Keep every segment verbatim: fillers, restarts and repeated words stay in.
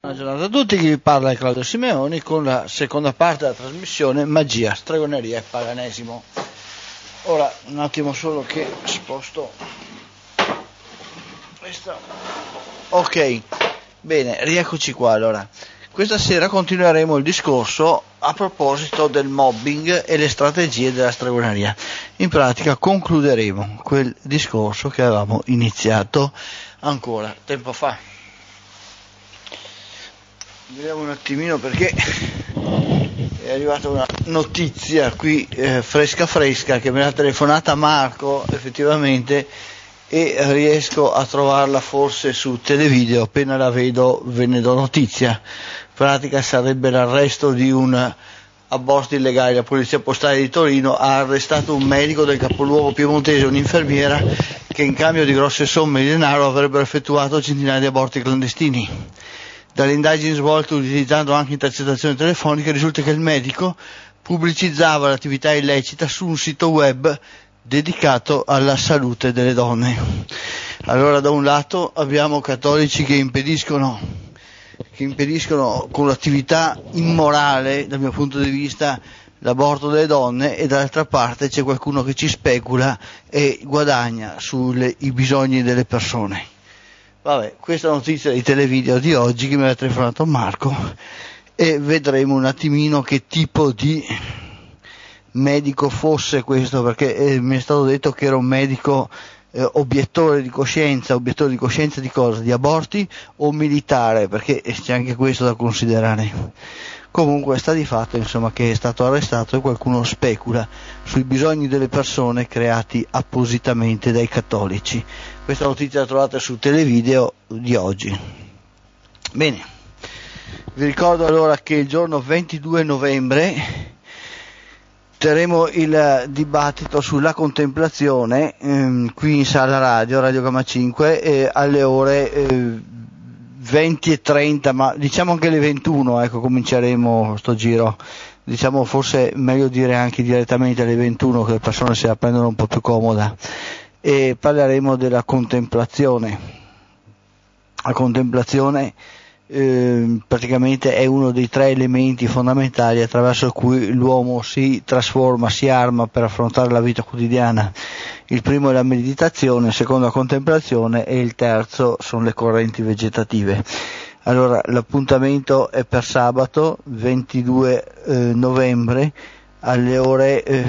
Buona giornata a tutti, chi vi parla è Claudio Simeoni con la seconda parte della trasmissione Magia, Stregoneria e Paganesimo. Ora un attimo solo che sposto questa. Ok, bene, rieccoci qua. Allora, questa sera continueremo il discorso a proposito del mobbing e le strategie della stregoneria. In pratica concluderemo quel discorso che avevamo iniziato ancora tempo fa. Vediamo un attimino perché è arrivata una notizia qui eh, fresca fresca che me l'ha telefonata Marco effettivamente, e riesco a trovarla forse su televideo. Appena la vedo ve ne do notizia. In pratica sarebbe l'arresto di un aborto illegale. La polizia postale di Torino ha arrestato un medico del capoluogo piemontese e un'infermiera che in cambio di grosse somme di denaro avrebbero effettuato centinaia di aborti clandestini. Dalle indagini svolte utilizzando anche intercettazioni telefoniche risulta che il medico pubblicizzava l'attività illecita su un sito web dedicato alla salute delle donne. Allora, da un lato abbiamo cattolici che impediscono, che impediscono con l'attività immorale, dal mio punto di vista, l'aborto delle donne, e dall'altra parte c'è qualcuno che ci specula e guadagna sui bisogni delle persone. Vabbè, questa notizia di televideo di oggi che mi ha telefonato Marco, e vedremo un attimino che tipo di medico fosse questo, perché eh, mi è stato detto che era un medico eh, obiettore di coscienza. Obiettore di coscienza di cosa? Di aborti o militare? Perché c'è anche questo da considerare. Comunque sta di fatto, insomma, che è stato arrestato e qualcuno specula sui bisogni delle persone creati appositamente dai cattolici. Questa notizia la trovate su televideo di oggi. Bene, vi ricordo allora che il giorno ventidue novembre terremo il dibattito sulla contemplazione ehm, qui in sala radio, Radio Gamma cinque, eh, alle ore eh, venti e trenta, ma diciamo anche le ventuno, ecco, cominceremo sto giro. Diciamo forse meglio dire anche direttamente alle ventuno, che le persone se la prendono un po' più comoda, e parleremo della contemplazione. La contemplazione eh, praticamente è uno dei tre elementi fondamentali attraverso cui l'uomo si trasforma, si arma per affrontare la vita quotidiana. Il primo è la meditazione, il secondo la contemplazione e il terzo sono le correnti vegetative. Allora, l'appuntamento è per sabato ventidue eh, novembre alle ore eh,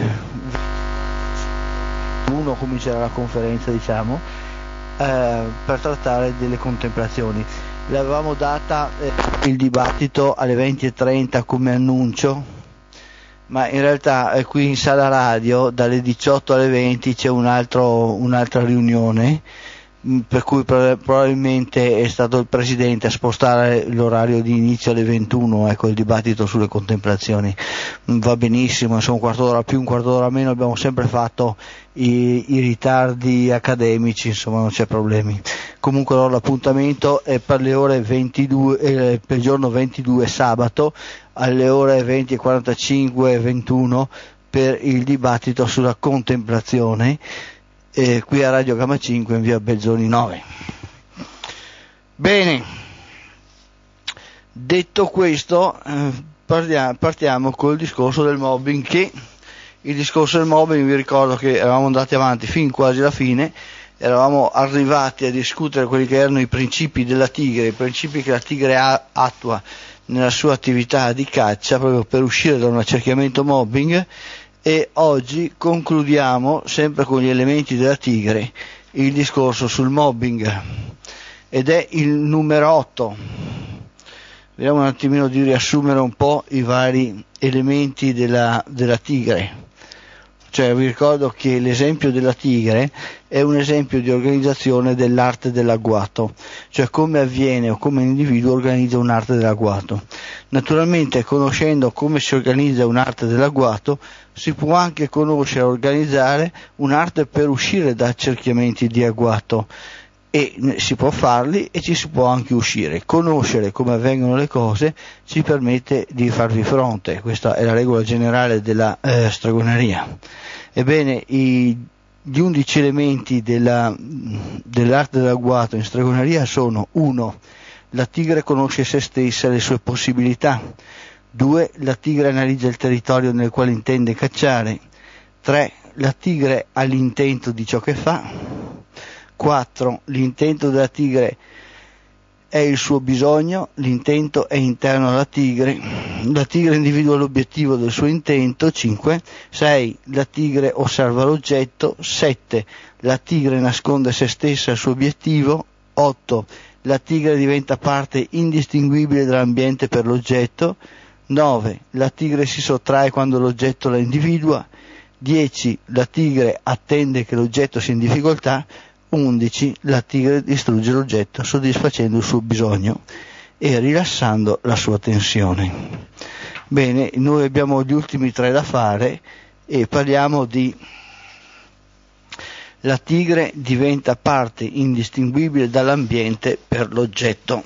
uno comincerà la conferenza, diciamo, eh, per trattare delle contemplazioni. L'avevamo data eh, il dibattito alle venti e trenta come annuncio, ma in realtà eh, qui in sala radio dalle diciotto alle venti c'è un altro, un'altra riunione, mh, per cui pro- probabilmente è stato il Presidente a spostare l'orario di inizio alle ventuno, ecco, il dibattito sulle contemplazioni. Mh, va benissimo, insomma, un quarto d'ora più, un quarto d'ora meno, abbiamo sempre fatto i, i ritardi accademici, insomma non c'è problemi. Comunque allora, l'appuntamento è per le ore ventidue, eh, per il giorno ventidue sabato alle ore venti e quarantacinque e ventuno per il dibattito sulla contemplazione, eh, qui a Radio Gamma cinque in via Belzoni nove. Bene, detto questo, eh, partiamo, partiamo col discorso del mobbing, che il discorso del mobbing, vi ricordo che eravamo andati avanti fin quasi alla fine. Eravamo arrivati a discutere quelli che erano i principi della tigre, i principi che la tigre a- attua nella sua attività di caccia, proprio per uscire da un accerchiamento mobbing, e oggi concludiamo sempre con gli elementi della tigre il discorso sul mobbing, ed è il numero otto. Vediamo un attimino di riassumere un po' i vari elementi della, della tigre. Cioè, vi ricordo che l'esempio della tigre è un esempio di organizzazione dell'arte dell'agguato, cioè come avviene o come un individuo organizza un'arte dell'agguato. Naturalmente, conoscendo come si organizza un'arte dell'agguato, si può anche conoscere e organizzare un'arte per uscire da accerchiamenti di agguato, e si può farli e ci si può anche uscire. Conoscere come avvengono le cose ci permette di farvi fronte. Questa è la regola generale della eh, stregoneria. Ebbene, i, gli undici elementi della, dell'arte dell'agguato in stregoneria sono: uno, La tigre conosce se stessa e le sue possibilità. due. La tigre analizza il territorio nel quale intende cacciare. tre. La tigre ha l'intento di ciò che fa. quattro. L'intento della tigre è il suo bisogno, l'intento è interno alla tigre. La tigre individua l'obiettivo del suo intento. cinque. sei. La tigre osserva l'oggetto. sette. La tigre nasconde se stessa e il suo obiettivo. otto. La tigre diventa parte indistinguibile dall'ambiente per l'oggetto. nove. La tigre si sottrae quando l'oggetto la individua. dieci. La tigre attende che l'oggetto sia in difficoltà. undici. La tigre distrugge l'oggetto soddisfacendo il suo bisogno e rilassando la sua tensione. Bene, noi abbiamo gli ultimi tre da fare e parliamo di la tigre diventa parte indistinguibile dall'ambiente per l'oggetto.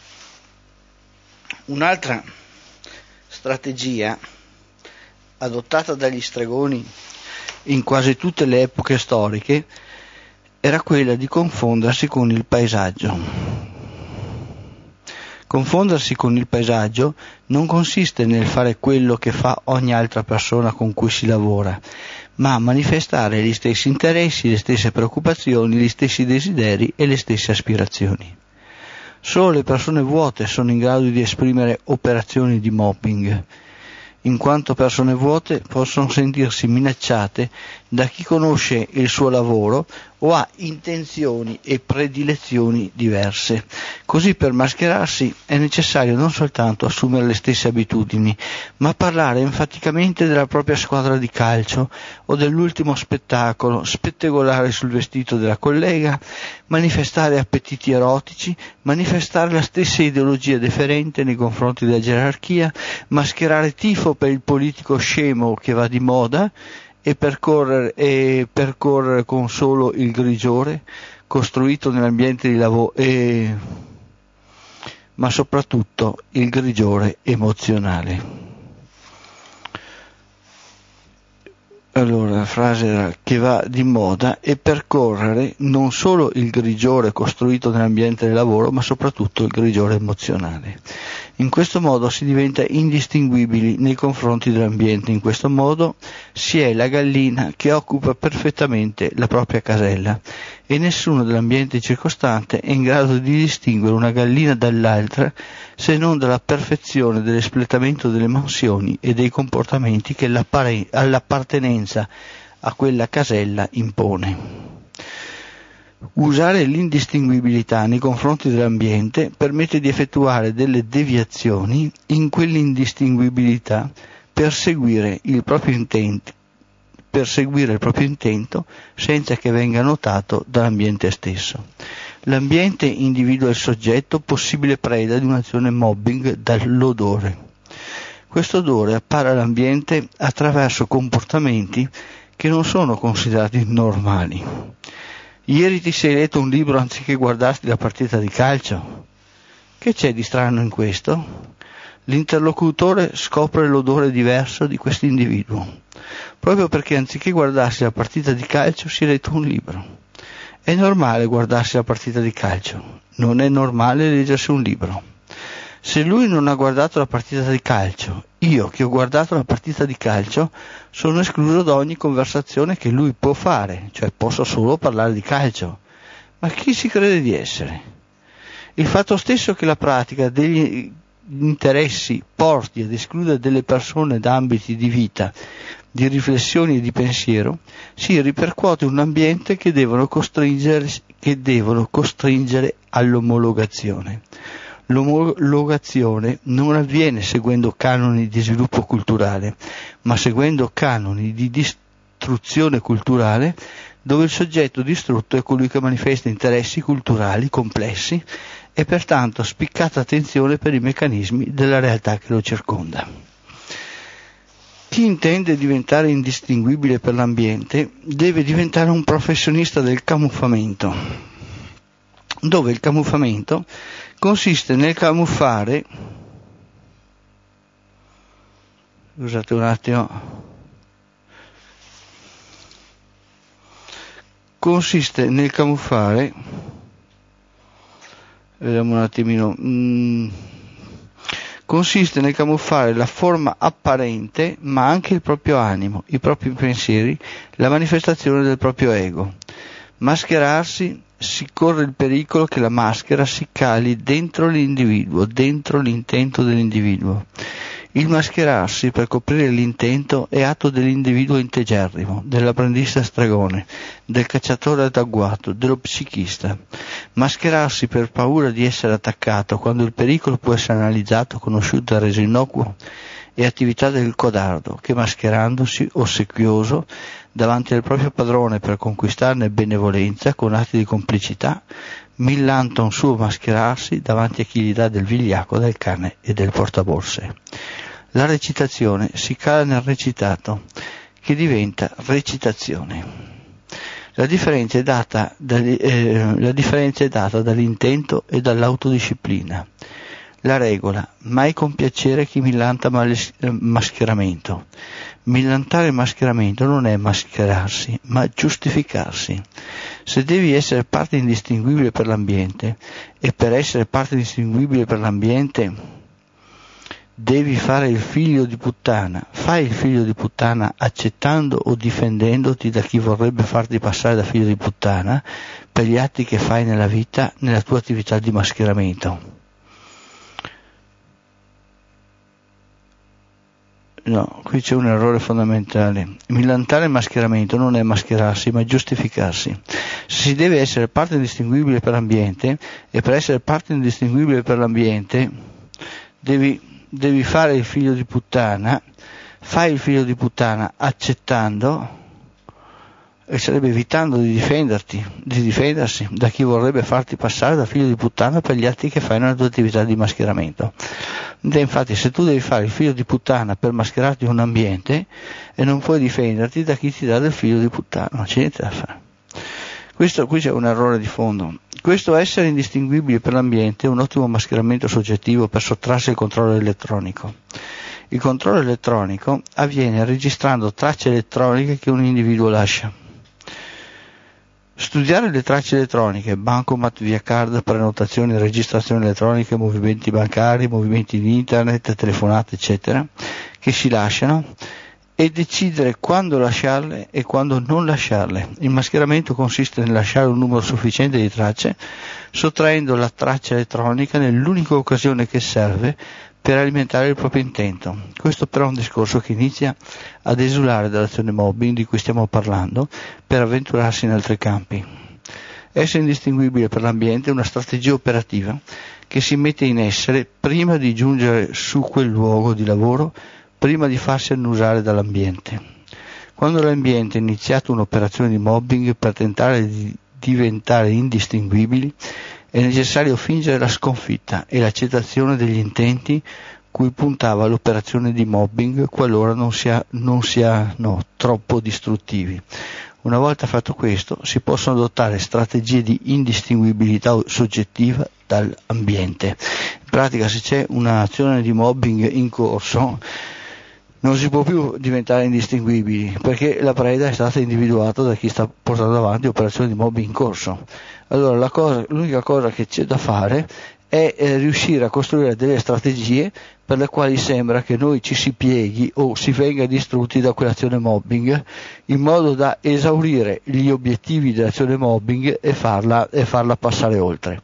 Un'altra strategia adottata dagli stregoni in quasi tutte le epoche storiche era quella di confondersi con il paesaggio. Confondersi con il paesaggio non consiste nel fare quello che fa ogni altra persona con cui si lavora, ma manifestare gli stessi interessi, le stesse preoccupazioni, gli stessi desideri e le stesse aspirazioni. Solo le persone vuote sono in grado di esprimere operazioni di mobbing, in quanto persone vuote possono sentirsi minacciate da chi conosce il suo lavoro o ha intenzioni e predilezioni diverse. Così per mascherarsi è necessario non soltanto assumere le stesse abitudini, ma parlare enfaticamente della propria squadra di calcio o dell'ultimo spettacolo, spettegolare sul vestito della collega, manifestare appetiti erotici, manifestare la stessa ideologia deferente nei confronti della gerarchia, mascherare tifo per il politico scemo che va di moda e percorrere, e percorrere con solo il grigiore costruito nell'ambiente di lavoro, e, ma soprattutto il grigiore emozionale. Allora, la frase era che va di moda e percorrere non solo il grigiore costruito nell'ambiente del lavoro, ma soprattutto il grigiore emozionale. In questo modo si diventa indistinguibili nei confronti dell'ambiente. In questo modo si è la gallina che occupa perfettamente la propria casella e nessuno dell'ambiente circostante è in grado di distinguere una gallina dall'altra se non dalla perfezione dell'espletamento delle mansioni e dei comportamenti che l'appartenenza a quella casella impone. Usare l'indistinguibilità nei confronti dell'ambiente permette di effettuare delle deviazioni in quell'indistinguibilità per seguire il proprio intento, per seguire il proprio intento senza che venga notato dall'ambiente stesso. L'ambiente individua il soggetto possibile preda di un'azione mobbing dall'odore. Questo odore appare all'ambiente attraverso comportamenti che non sono considerati normali. Ieri ti sei letto un libro anziché guardarti la partita di calcio? Che c'è di strano in questo? L'interlocutore scopre l'odore diverso di questo individuo, proprio perché anziché guardarsi la partita di calcio si è letto un libro. È normale guardarsi la partita di calcio, non è normale leggersi un libro. Se lui non ha guardato la partita di calcio, io che ho guardato la partita di calcio sono escluso da ogni conversazione che lui può fare, cioè posso solo parlare di calcio. Ma chi si crede di essere? Il fatto stesso che la pratica degli interessi porti ad escludere delle persone da ambiti di vita, di riflessioni e di pensiero, si ripercuote in un ambiente che devono costringere, che devono costringere all'omologazione. L'omologazione non avviene seguendo canoni di sviluppo culturale, ma seguendo canoni di distruzione culturale, dove il soggetto distrutto è colui che manifesta interessi culturali complessi e pertanto spiccata attenzione per i meccanismi della realtà che lo circonda. Chi intende diventare indistinguibile per l'ambiente deve diventare un professionista del camuffamento, dove il camuffamento consiste nel camuffare, scusate un attimo, consiste nel camuffare Vediamo un attimino. Mm. Consiste nel camuffare la forma apparente, ma anche il proprio animo, i propri pensieri, la manifestazione del proprio ego. Mascherarsi, si corre il pericolo che la maschera si cali dentro l'individuo, dentro l'intento dell'individuo. Il mascherarsi per coprire l'intento è atto dell'individuo integerrimo, dell'apprendista stregone, del cacciatore adagguato, dello psichista. Mascherarsi per paura di essere attaccato quando il pericolo può essere analizzato, conosciuto e reso innocuo è attività del codardo che, mascherandosi ossequioso davanti al proprio padrone per conquistarne benevolenza con atti di complicità, millanta un suo mascherarsi davanti a chi gli dà del vigliacco, del cane e del portaborse. La recitazione si cala nel recitato, che diventa recitazione. La differenza è data, dagli, eh, la differenza è data dall'intento e dall'autodisciplina. La regola: mai compiacere chi millanta males- eh, mascheramento. Millantare il mascheramento non è mascherarsi, ma giustificarsi. Se devi essere parte indistinguibile per l'ambiente, e per essere parte indistinguibile per l'ambiente devi fare il figlio di puttana, fai il figlio di puttana accettando o difendendoti da chi vorrebbe farti passare da figlio di puttana per gli atti che fai nella vita, nella tua attività di mascheramento. No, qui c'è un errore fondamentale. Millantare il mascheramento non è mascherarsi, ma giustificarsi. Se si deve essere parte indistinguibile per l'ambiente, e per essere parte indistinguibile per l'ambiente devi, devi fare il figlio di puttana, fai il figlio di puttana accettando, e sarebbe evitando di difenderti, di difendersi da chi vorrebbe farti passare da figlio di puttana per gli atti che fai nella tua attività di mascheramento. E infatti, se tu devi fare il figlio di puttana per mascherarti un ambiente e non puoi difenderti da chi ti dà del figlio di puttana, non c'è niente da fare. Questo, qui c'è un errore di fondo. Questo essere indistinguibile per l'ambiente è un ottimo mascheramento soggettivo per sottrarsi al controllo elettronico. Il controllo elettronico avviene registrando tracce elettroniche che un individuo lascia. Studiare le tracce elettroniche, bancomat, via card, prenotazioni, registrazioni elettroniche, movimenti bancari, movimenti di internet, telefonate, eccetera, che si lasciano, e decidere quando lasciarle e quando non lasciarle. Il mascheramento consiste nel lasciare un numero sufficiente di tracce, sottraendo la traccia elettronica nell'unica occasione che serve per alimentare il proprio intento. Questo però è un discorso che inizia ad esulare dall'azione mobbing di cui stiamo parlando per avventurarsi in altri campi. Essere indistinguibile per l'ambiente è una strategia operativa che si mette in essere prima di giungere su quel luogo di lavoro, prima di farsi annusare dall'ambiente. Quando l'ambiente ha iniziato un'operazione di mobbing per tentare di diventare indistinguibili, è necessario fingere la sconfitta e l'accettazione degli intenti cui puntava l'operazione di mobbing qualora non, sia, non siano troppo distruttivi. Una volta fatto questo, si possono adottare strategie di indistinguibilità soggettiva dall'ambiente. In pratica, se c'è un'azione di mobbing in corso, non si può più diventare indistinguibili, perché la preda è stata individuata da chi sta portando avanti operazioni di mobbing in corso. Allora la cosa, l'unica cosa che c'è da fare è eh, riuscire a costruire delle strategie per le quali sembra che noi ci si pieghi o si venga distrutti da quell'azione mobbing, in modo da esaurire gli obiettivi dell'azione mobbing e farla, e farla passare oltre.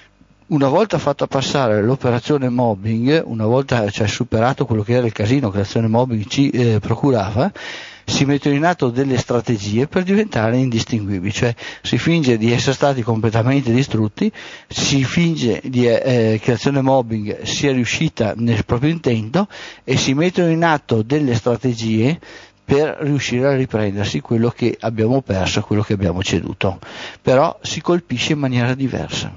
Una volta fatta passare l'operazione mobbing, una volta cioè superato quello che era il casino che l'azione mobbing ci eh, procurava, si mettono in atto delle strategie per diventare indistinguibili, cioè si finge di essere stati completamente distrutti, si finge di, eh, che l'azione mobbing sia riuscita nel proprio intento e si mettono in atto delle strategie per riuscire a riprendersi quello che abbiamo perso, quello che abbiamo ceduto, però si colpisce in maniera diversa.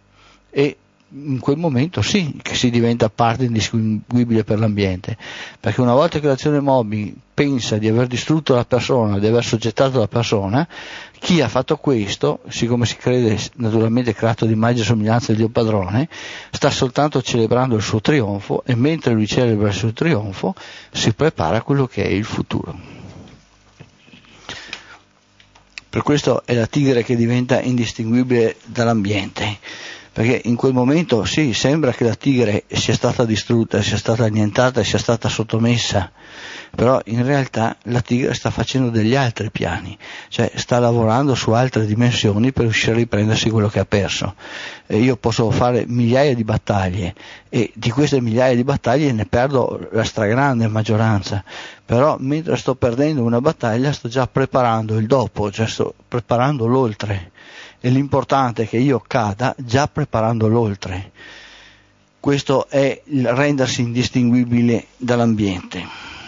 E in quel momento sì che si diventa parte indistinguibile per l'ambiente, perché una volta che l'azione mobbing pensa di aver distrutto la persona, di aver soggettato la persona, chi ha fatto questo, siccome si crede naturalmente creato di immagine e somiglianza del Dio padrone, sta soltanto celebrando il suo trionfo, e mentre lui celebra il suo trionfo si prepara a quello che è il futuro. Per questo è la tigre che diventa indistinguibile dall'ambiente, perché in quel momento sì, sembra che la tigre sia stata distrutta, sia stata annientata, sia stata sottomessa, però in realtà la tigre sta facendo degli altri piani, cioè sta lavorando su altre dimensioni per riuscire a riprendersi quello che ha perso. E io posso fare migliaia di battaglie e di queste migliaia di battaglie ne perdo la stragrande maggioranza, però mentre sto perdendo una battaglia sto già preparando il dopo, cioè sto preparando l'oltre, e l'importante è che io cada già preparando l'oltre. Questo è il rendersi indistinguibile dall'ambiente.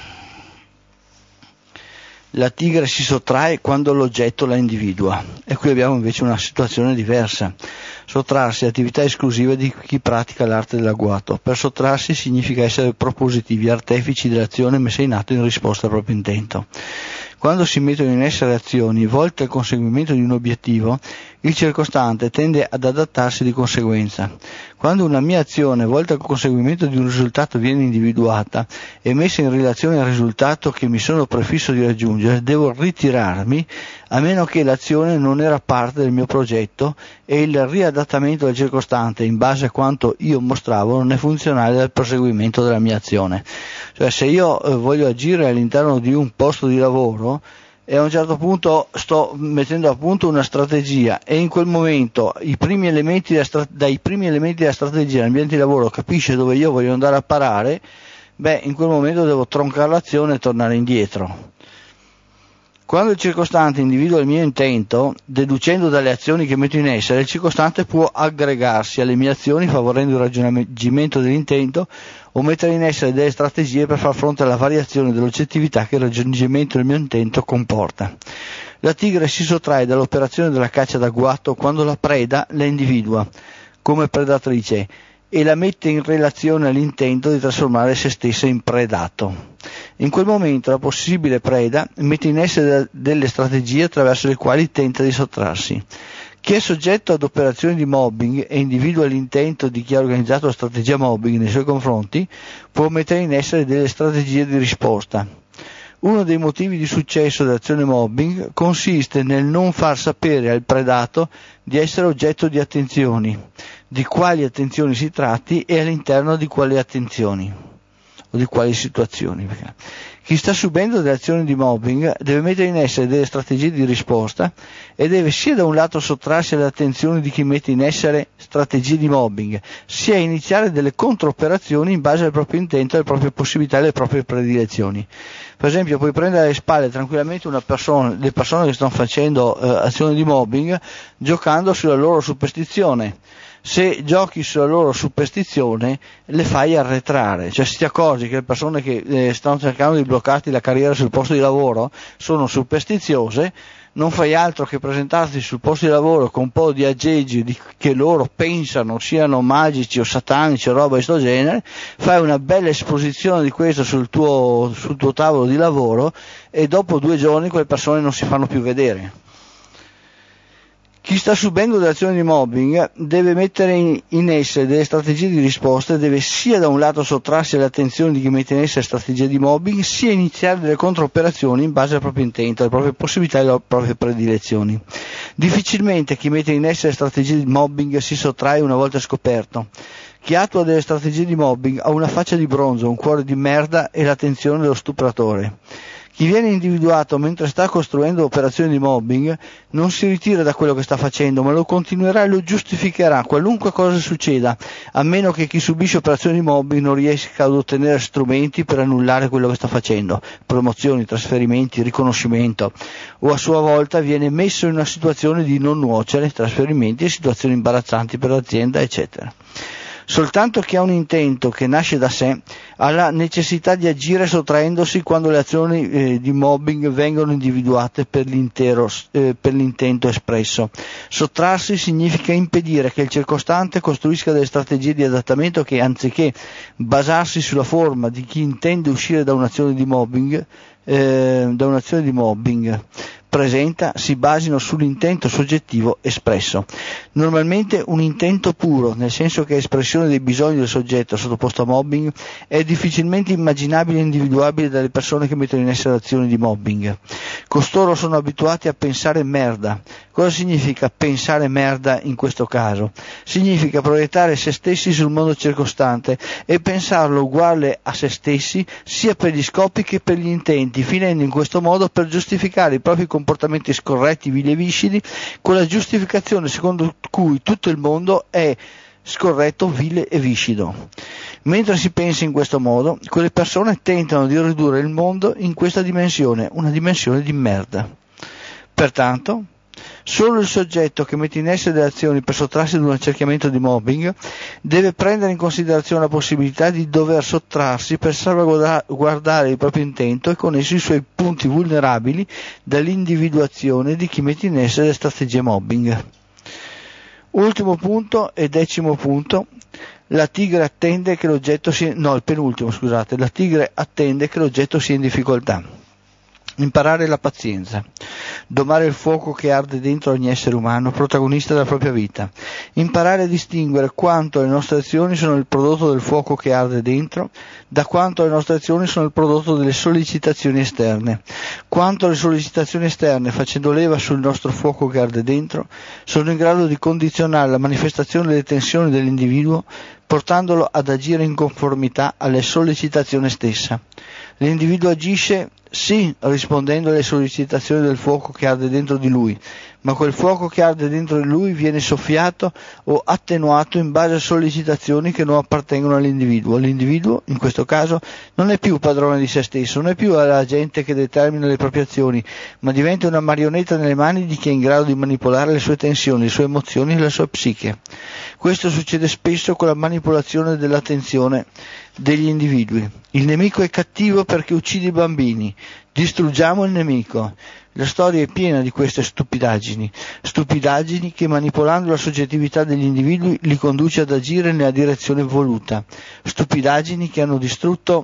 La tigre si sottrae quando l'oggetto la individua, e qui abbiamo invece una situazione diversa. Sottrarsi è attività esclusiva di chi pratica l'arte dell'agguato. Per sottrarsi significa essere propositivi, artefici dell'azione messa in atto in risposta al proprio intento. Quando si mettono in essere azioni volte al conseguimento di un obiettivo, il circostante tende ad adattarsi di conseguenza. Quando una mia azione volta al conseguimento di un risultato viene individuata e messa in relazione al risultato che mi sono prefisso di raggiungere, devo ritirarmi a meno che l'azione non era parte del mio progetto e il riadattamento del circostante in base a quanto io mostravo non è funzionale al proseguimento della mia azione. Cioè, se io eh, voglio agire all'interno di un posto di lavoro e a un certo punto sto mettendo a punto una strategia e in quel momento i primi elementi della stra- dai primi elementi della strategia l'ambiente di lavoro capisce dove io voglio andare a parare, beh, in quel momento devo troncare l'azione e tornare indietro. Quando il circostante individua il mio intento, deducendo dalle azioni che metto in essere, il circostante può aggregarsi alle mie azioni favorendo il raggiungimento dell'intento o mettere in essere delle strategie per far fronte alla variazione dell'oggettività che il raggiungimento del mio intento comporta. La tigre si sottrae dall'operazione della caccia d'agguato quando la preda la individua come predatrice e la mette in relazione all'intento di trasformare se stessa in predato. In quel momento la possibile preda mette in essere delle strategie attraverso le quali tenta di sottrarsi. Chi è soggetto ad operazioni di mobbing e individua l'intento di chi ha organizzato la strategia mobbing nei suoi confronti può mettere in essere delle strategie di risposta. Uno dei motivi di successo dell'azione mobbing consiste nel non far sapere al predato di essere oggetto di attenzioni, di quali attenzioni si tratti e all'interno di quali attenzioni o di quali situazioni. Chi sta subendo delle azioni di mobbing deve mettere in essere delle strategie di risposta e deve sia da un lato sottrarsi alle attenzioni di chi mette in essere strategie di mobbing, sia iniziare delle controoperazioni in base al proprio intento, alle proprie possibilità e alle proprie predilezioni. Per esempio, puoi prendere alle spalle tranquillamente una persona, le persone che stanno facendo eh, azioni di mobbing giocando sulla loro superstizione. Se giochi sulla loro superstizione le fai arretrare, cioè se ti accorgi che le persone che eh, stanno cercando di bloccarti la carriera sul posto di lavoro sono superstiziose, non fai altro che presentarti sul posto di lavoro con un po' di aggeggi di, che loro pensano siano magici o satanici o roba di questo genere, fai una bella esposizione di questo sul tuo, sul tuo tavolo di lavoro e dopo due giorni quelle persone non si fanno più vedere. Chi sta subendo delle azioni di mobbing deve mettere in, in essere delle strategie di risposta e deve sia da un lato sottrarsi alle attenzioni di chi mette in essere strategie di mobbing, sia iniziare delle controoperazioni in base al proprio intento, alle proprie possibilità e alle proprie predilezioni. Difficilmente chi mette in essere strategie di mobbing si sottrae una volta scoperto. Chi attua delle strategie di mobbing ha una faccia di bronzo, un cuore di merda e l'attenzione dello stupratore. Chi viene individuato mentre sta costruendo operazioni di mobbing non si ritira da quello che sta facendo, ma lo continuerà e lo giustificherà qualunque cosa succeda, a meno che chi subisce operazioni di mobbing non riesca ad ottenere strumenti per annullare quello che sta facendo, promozioni, trasferimenti, riconoscimento, o a sua volta viene messo in una situazione di non nuocere, trasferimenti e situazioni imbarazzanti per l'azienda, eccetera. Soltanto chi ha un intento che nasce da sé ha la necessità di agire sottraendosi quando le azioni eh, di mobbing vengono individuate per l'intero, eh, per l'intento espresso. Sottrarsi significa impedire che il circostante costruisca delle strategie di adattamento che, anziché basarsi sulla forma di chi intende uscire da un'azione di mobbing, eh, da un'azione di mobbing, presenta si basino sull'intento soggettivo espresso. Normalmente un intento puro, nel senso che è espressione dei bisogni del soggetto sottoposto a mobbing, è difficilmente immaginabile e individuabile dalle persone che mettono in essere azioni di mobbing. Costoro sono abituati a pensare merda. Cosa significa pensare merda in questo caso? Significa proiettare se stessi sul mondo circostante e pensarlo uguale a se stessi sia per gli scopi che per gli intenti, finendo in questo modo per giustificare i propri comportamenti scorretti, vili e viscidi, con la giustificazione secondo cui tutto il mondo è scorretto, vile e viscido. Mentre si pensa in questo modo, quelle persone tentano di ridurre il mondo in questa dimensione, una dimensione di merda. Pertanto, solo il soggetto che mette in essere delle azioni per sottrarsi ad un accerchiamento di mobbing deve prendere in considerazione la possibilità di dover sottrarsi per salvaguardare il proprio intento e con esso i suoi punti vulnerabili dall'individuazione di chi mette in essere le strategie mobbing. Ultimo punto e decimo punto. La tigre attende che l'oggetto sia no, il penultimo, scusate, la tigre attende che l'oggetto sia in difficoltà. Imparare la pazienza. Domare il fuoco che arde dentro ogni essere umano, protagonista della propria vita. Imparare a distinguere quanto le nostre azioni sono il prodotto del fuoco che arde dentro, da quanto le nostre azioni sono il prodotto delle sollecitazioni esterne. Quanto le sollecitazioni esterne, facendo leva sul nostro fuoco che arde dentro, sono in grado di condizionare la manifestazione delle tensioni dell'individuo, portandolo ad agire in conformità alle sollecitazioni stesse. L'individuo agisce sì rispondendo alle sollecitazioni del fuoco che arde dentro di lui, ma quel fuoco che arde dentro di lui viene soffiato o attenuato in base a sollecitazioni che non appartengono all'individuo. L'individuo, in questo caso, non è più padrone di se stesso, non è più l'agente che determina le proprie azioni, ma diventa una marionetta nelle mani di chi è in grado di manipolare le sue tensioni, le sue emozioni e la sua psiche. Questo succede spesso con la manipolazione dell'attenzione degli individui. Il nemico è cattivo perché uccide i bambini. Distruggiamo il nemico. La storia è piena di queste stupidaggini, stupidaggini che manipolando la soggettività degli individui li conduce ad agire nella direzione voluta, stupidaggini che hanno distrutto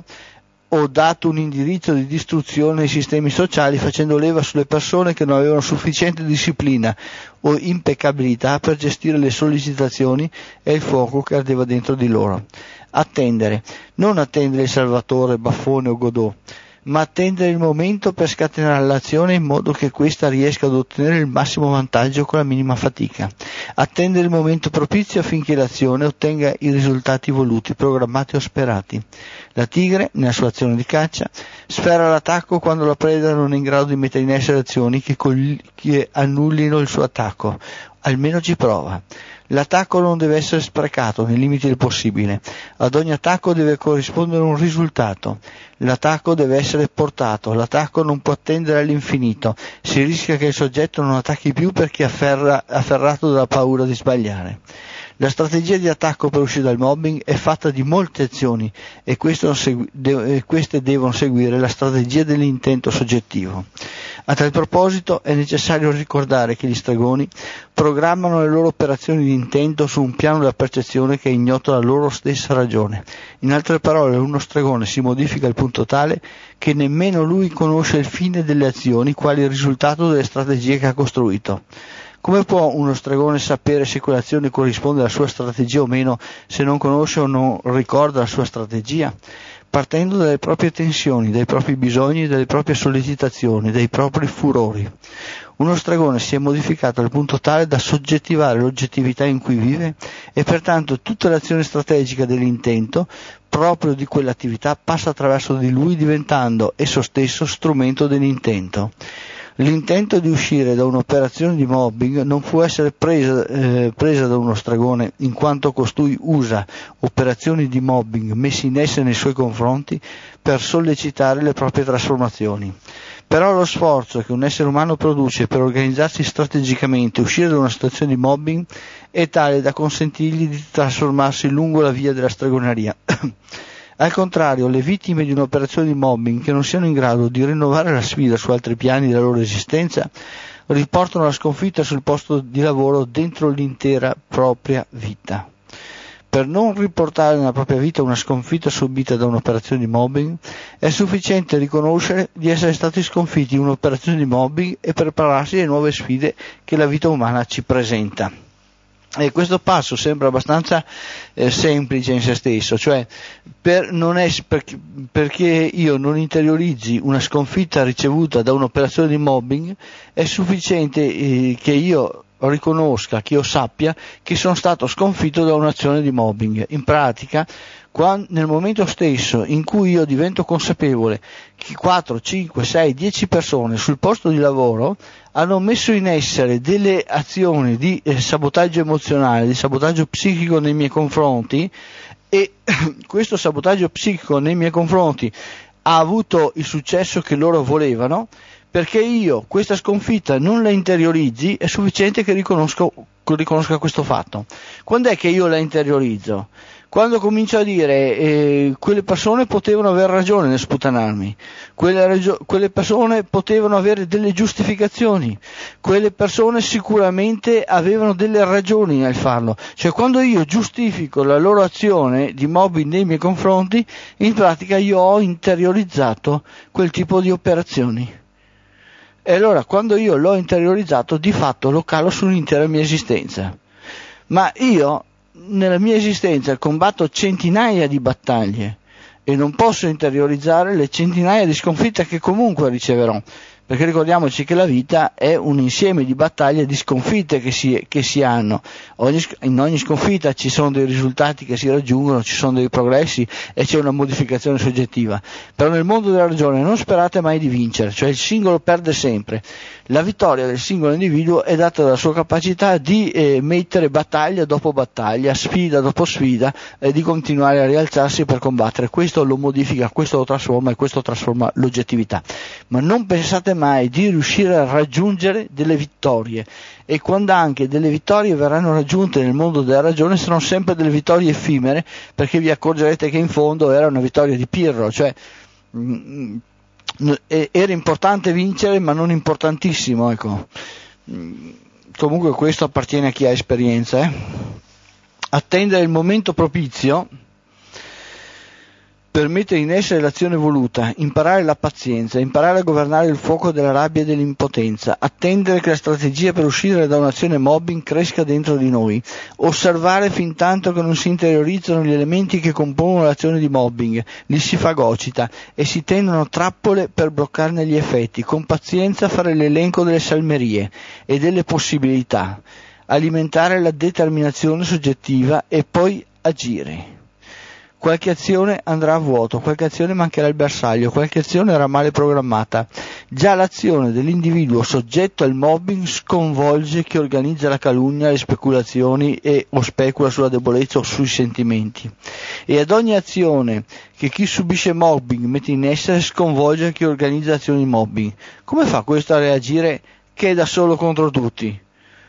o dato un indirizzo di distruzione ai sistemi sociali facendo leva sulle persone che non avevano sufficiente disciplina o impeccabilità per gestire le sollecitazioni e il fuoco che ardeva dentro di loro. Attendere, non attendere il Salvatore, Baffone o Godot, ma attendere il momento per scatenare l'azione in modo che questa riesca ad ottenere il massimo vantaggio con la minima fatica. Attendere il momento propizio affinché l'azione ottenga i risultati voluti, programmati o sperati. La tigre, nella sua azione di caccia, sfera l'attacco quando la preda non è in grado di mettere in essere azioni che, col- che annullino il suo attacco. Almeno ci prova. L'attacco non deve essere sprecato nei limiti del possibile. Ad ogni attacco deve corrispondere un risultato. L'attacco deve essere portato. L'attacco non può attendere all'infinito. Si rischia che il soggetto non attacchi più perché è afferra, afferrato dalla paura di sbagliare. La strategia di attacco per uscire dal mobbing è fatta di molte azioni e queste, segui- de- queste devono seguire la strategia dell'intento soggettivo. A tal proposito è necessario ricordare che gli stregoni programmano le loro operazioni di intento su un piano della percezione che è ignoto alla loro stessa ragione. In altre parole, uno stregone si modifica al punto tale che nemmeno lui conosce il fine delle azioni quali il risultato delle strategie che ha costruito. Come può uno stregone sapere se quell'azione corrisponde alla sua strategia o meno se non conosce o non ricorda la sua strategia? Partendo dalle proprie tensioni, dai propri bisogni, dalle proprie sollecitazioni, dai propri furori. Uno stregone si è modificato al punto tale da soggettivare l'oggettività in cui vive e pertanto tutta l'azione strategica dell'intento proprio di quell'attività passa attraverso di lui diventando esso stesso strumento dell'intento. L'intento di uscire da un'operazione di mobbing non può essere presa, eh, presa da uno stregone in quanto costui usa operazioni di mobbing messe in essere nei suoi confronti per sollecitare le proprie trasformazioni. Però lo sforzo che un essere umano produce per organizzarsi strategicamente e uscire da una situazione di mobbing è tale da consentirgli di trasformarsi lungo la via della stregoneria. Al contrario, le vittime di un'operazione di mobbing che non siano in grado di rinnovare la sfida su altri piani della loro esistenza riportano la sconfitta sul posto di lavoro dentro l'intera propria vita. per non riportare nella propria vita una sconfitta subita da un'operazione di mobbing, è sufficiente riconoscere di essere stati sconfitti in un'operazione di mobbing e prepararsi alle nuove sfide che la vita umana ci presenta. E questo passo sembra abbastanza eh, semplice in se stesso, cioè per non è, per, perché io non interiorizzi una sconfitta ricevuta da un'operazione di mobbing, è sufficiente eh, che io riconosca, che io sappia che sono stato sconfitto da un'azione di mobbing. In pratica, quando, nel momento stesso in cui io divento consapevole che quattro, cinque, sei, dieci persone sul posto di lavoro hanno messo in essere delle azioni di eh, sabotaggio emozionale, di sabotaggio psichico nei miei confronti, e questo sabotaggio psichico nei miei confronti ha avuto il successo che loro volevano, perché io questa sconfitta non la interiorizzi, è sufficiente che riconosco, riconosca questo fatto. Quando è che io la interiorizzo? Quando comincio a dire eh, quelle persone potevano aver ragione nel sputanarmi, quelle, ragio- quelle persone potevano avere delle giustificazioni, quelle persone sicuramente avevano delle ragioni nel farlo, cioè quando io giustifico la loro azione di mobbing nei miei confronti, in pratica io ho interiorizzato quel tipo di operazioni. E allora quando io l'ho interiorizzato, di fatto lo calo sull'intera mia esistenza. Ma io nella mia esistenza combatto centinaia di battaglie e non posso interiorizzare le centinaia di sconfitte che comunque riceverò, perché ricordiamoci che la vita è un insieme di battaglie, di sconfitte che si, che si hanno. Ogni, in ogni sconfitta ci sono dei risultati che si raggiungono, ci sono dei progressi e c'è una modificazione soggettiva. Però nel mondo della ragione non sperate mai di vincere, cioè il singolo perde sempre. La vittoria del singolo individuo è data dalla sua capacità di eh, mettere battaglia dopo battaglia, sfida dopo sfida, e di continuare a rialzarsi per combattere. Questo lo modifica, questo lo trasforma e questo trasforma l'oggettività. Ma non pensate mai di riuscire a raggiungere delle vittorie, e quando anche delle vittorie verranno raggiunte nel mondo della ragione saranno sempre delle vittorie effimere, perché vi accorgerete che in fondo era una vittoria di Pirro, cioè mh, era importante vincere ma non importantissimo, ecco. Comunque questo appartiene a chi ha esperienza. eh. Attendere il momento propizio per mettere in essere l'azione voluta, imparare la pazienza, imparare a governare il fuoco della rabbia e dell'impotenza, attendere che la strategia per uscire da un'azione mobbing cresca dentro di noi, osservare fin tanto che non si interiorizzano gli elementi che compongono l'azione di mobbing, li si fagocita e si tendono trappole per bloccarne gli effetti, con pazienza fare l'elenco delle salmerie e delle possibilità, alimentare la determinazione soggettiva e poi agire. Qualche azione andrà a vuoto, qualche azione mancherà il bersaglio, qualche azione era male programmata. Già l'azione dell'individuo soggetto al mobbing sconvolge chi organizza la calunnia, le speculazioni e o specula sulla debolezza o sui sentimenti. E ad ogni azione che chi subisce mobbing mette in essere sconvolge chi organizza azioni di mobbing. Come fa questo a reagire che è da solo contro tutti?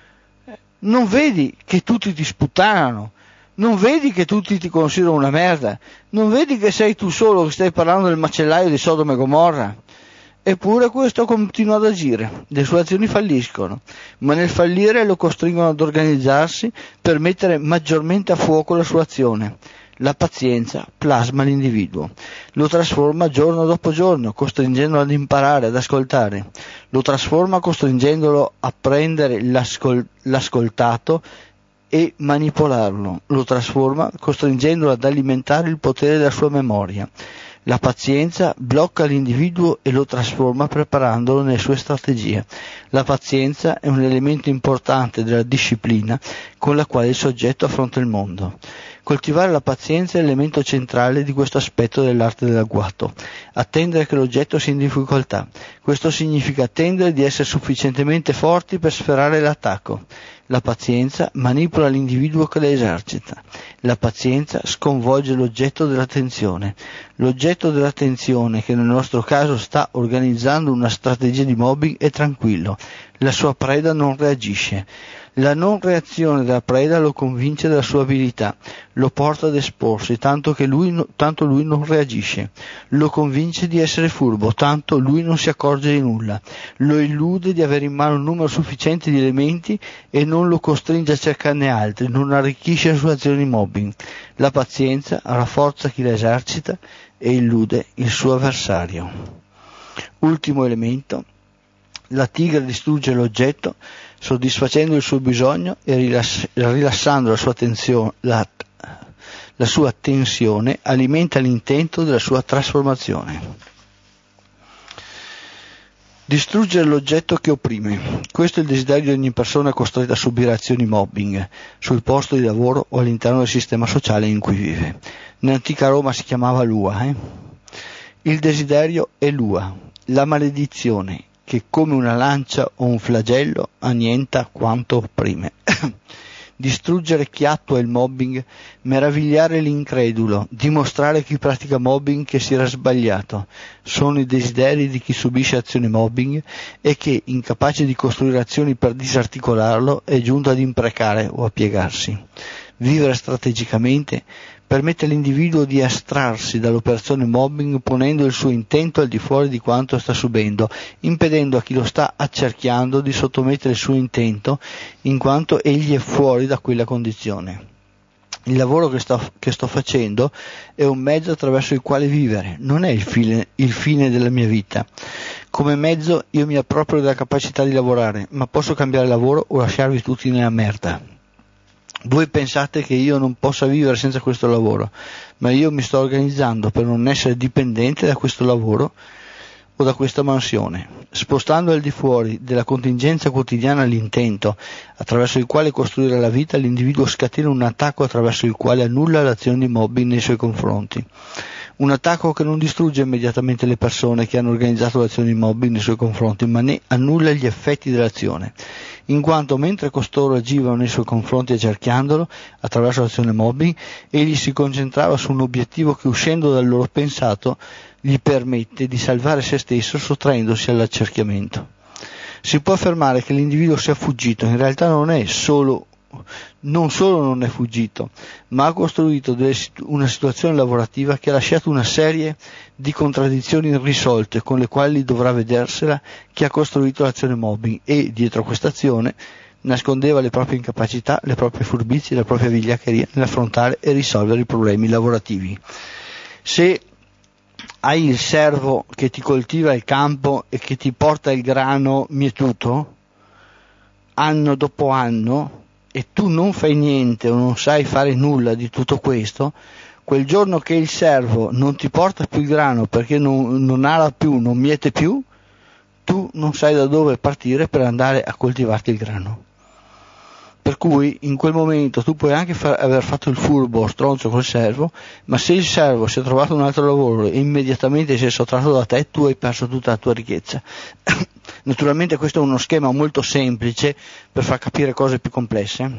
Non vedi che tutti ti sputtanano? Non vedi che tutti ti considerano una merda? Non vedi che sei tu solo che stai parlando del macellaio di Sodoma e Gomorra? Eppure questo continua ad agire, le sue azioni falliscono, ma nel fallire lo costringono ad organizzarsi per mettere maggiormente a fuoco la sua azione. La pazienza plasma l'individuo, lo trasforma giorno dopo giorno, costringendolo ad imparare, ad ascoltare, lo trasforma costringendolo a prendere l'ascol- l'ascoltato e manipolarlo, lo trasforma costringendolo ad alimentare il potere della sua memoria. La pazienza blocca l'individuo e lo trasforma preparandolo nelle sue strategie. La pazienza è un elemento importante della disciplina con la quale il soggetto affronta il mondo. Coltivare la pazienza è l'elemento centrale di questo aspetto dell'arte dell'agguato. Attendere che l'oggetto sia in difficoltà. Questo significa attendere di essere sufficientemente forti per sferrare l'attacco. La pazienza manipola l'individuo che la esercita. La pazienza sconvolge l'oggetto dell'attenzione. L'oggetto dell'attenzione, che nel nostro caso sta organizzando una strategia di mobbing, è tranquillo. La sua preda non reagisce. La non reazione della preda lo convince della sua abilità, lo porta ad esporsi, tanto che lui, no, tanto lui non reagisce. Lo convince di essere furbo, tanto lui non si accorge di nulla. Lo illude di avere in mano un numero sufficiente di elementi e non lo costringe a cercarne altri, non arricchisce le sue azioni di mobbing. La pazienza rafforza chi la esercita e illude il suo avversario. Ultimo elemento. La tigre distrugge l'oggetto soddisfacendo il suo bisogno e rilass- rilassando la sua, tensione, la, la sua tensione alimenta l'intento della sua trasformazione. Distruggere l'oggetto che opprime. Questo è il desiderio di ogni persona costretta a subire azioni mobbing sul posto di lavoro o all'interno del sistema sociale in cui vive. Nell'antica Roma si chiamava Lua. Eh? Il desiderio è Lua, la maledizione, che come una lancia o un flagello annienta quanto opprime. Distruggere chi attua il mobbing, meravigliare l'incredulo, dimostrare a chi pratica mobbing che si era sbagliato, sono i desideri di chi subisce azioni mobbing e che, incapace di costruire azioni per disarticolarlo, è giunto ad imprecare o a piegarsi. Vivere strategicamente permette all'individuo di astrarsi dall'operazione mobbing ponendo il suo intento al di fuori di quanto sta subendo, impedendo a chi lo sta accerchiando di sottomettere il suo intento in quanto egli è fuori da quella condizione. Il lavoro che sto, che sto facendo è un mezzo attraverso il quale vivere, non è il fine, il fine della mia vita. Come mezzo io mi approprio della capacità di lavorare, ma posso cambiare lavoro o lasciarvi tutti nella merda. Voi pensate che io non possa vivere senza questo lavoro, ma io mi sto organizzando per non essere dipendente da questo lavoro o da questa mansione, spostando al di fuori della contingenza quotidiana l'intento attraverso il quale costruire la vita. L'individuo scatena un attacco attraverso il quale annulla l'azione di mobbing nei suoi confronti. Un attacco che non distrugge immediatamente le persone che hanno organizzato l'azione di mobbing nei suoi confronti, ma ne annulla gli effetti dell'azione, in quanto mentre costoro agivano nei suoi confronti accerchiandolo attraverso l'azione mobbing, egli si concentrava su un obiettivo che, uscendo dal loro pensato, gli permette di salvare se stesso sottraendosi all'accerchiamento. Si può affermare che l'individuo sia fuggito, in realtà non è solo non solo non è fuggito, ma ha costruito delle, una situazione lavorativa che ha lasciato una serie di contraddizioni irrisolte con le quali dovrà vedersela chi ha costruito l'azione mobbing e, dietro a questa azione, nascondeva le proprie incapacità, le proprie furbizie, la propria vigliaccheria nell'affrontare e risolvere i problemi lavorativi. Se hai il servo che ti coltiva il campo e che ti porta il grano mietuto, anno dopo anno, e tu non fai niente o non sai fare nulla di tutto questo, quel giorno che il servo non ti porta più il grano perché non, non ara più, non miete più, tu non sai da dove partire per andare a coltivarti il grano. Per cui in quel momento tu puoi anche far, aver fatto il furbo o stronzo col servo, ma se il servo si è trovato un altro lavoro e immediatamente si è sottratto da te, tu hai perso tutta la tua ricchezza. Naturalmente questo è uno schema molto semplice per far capire cose più complesse.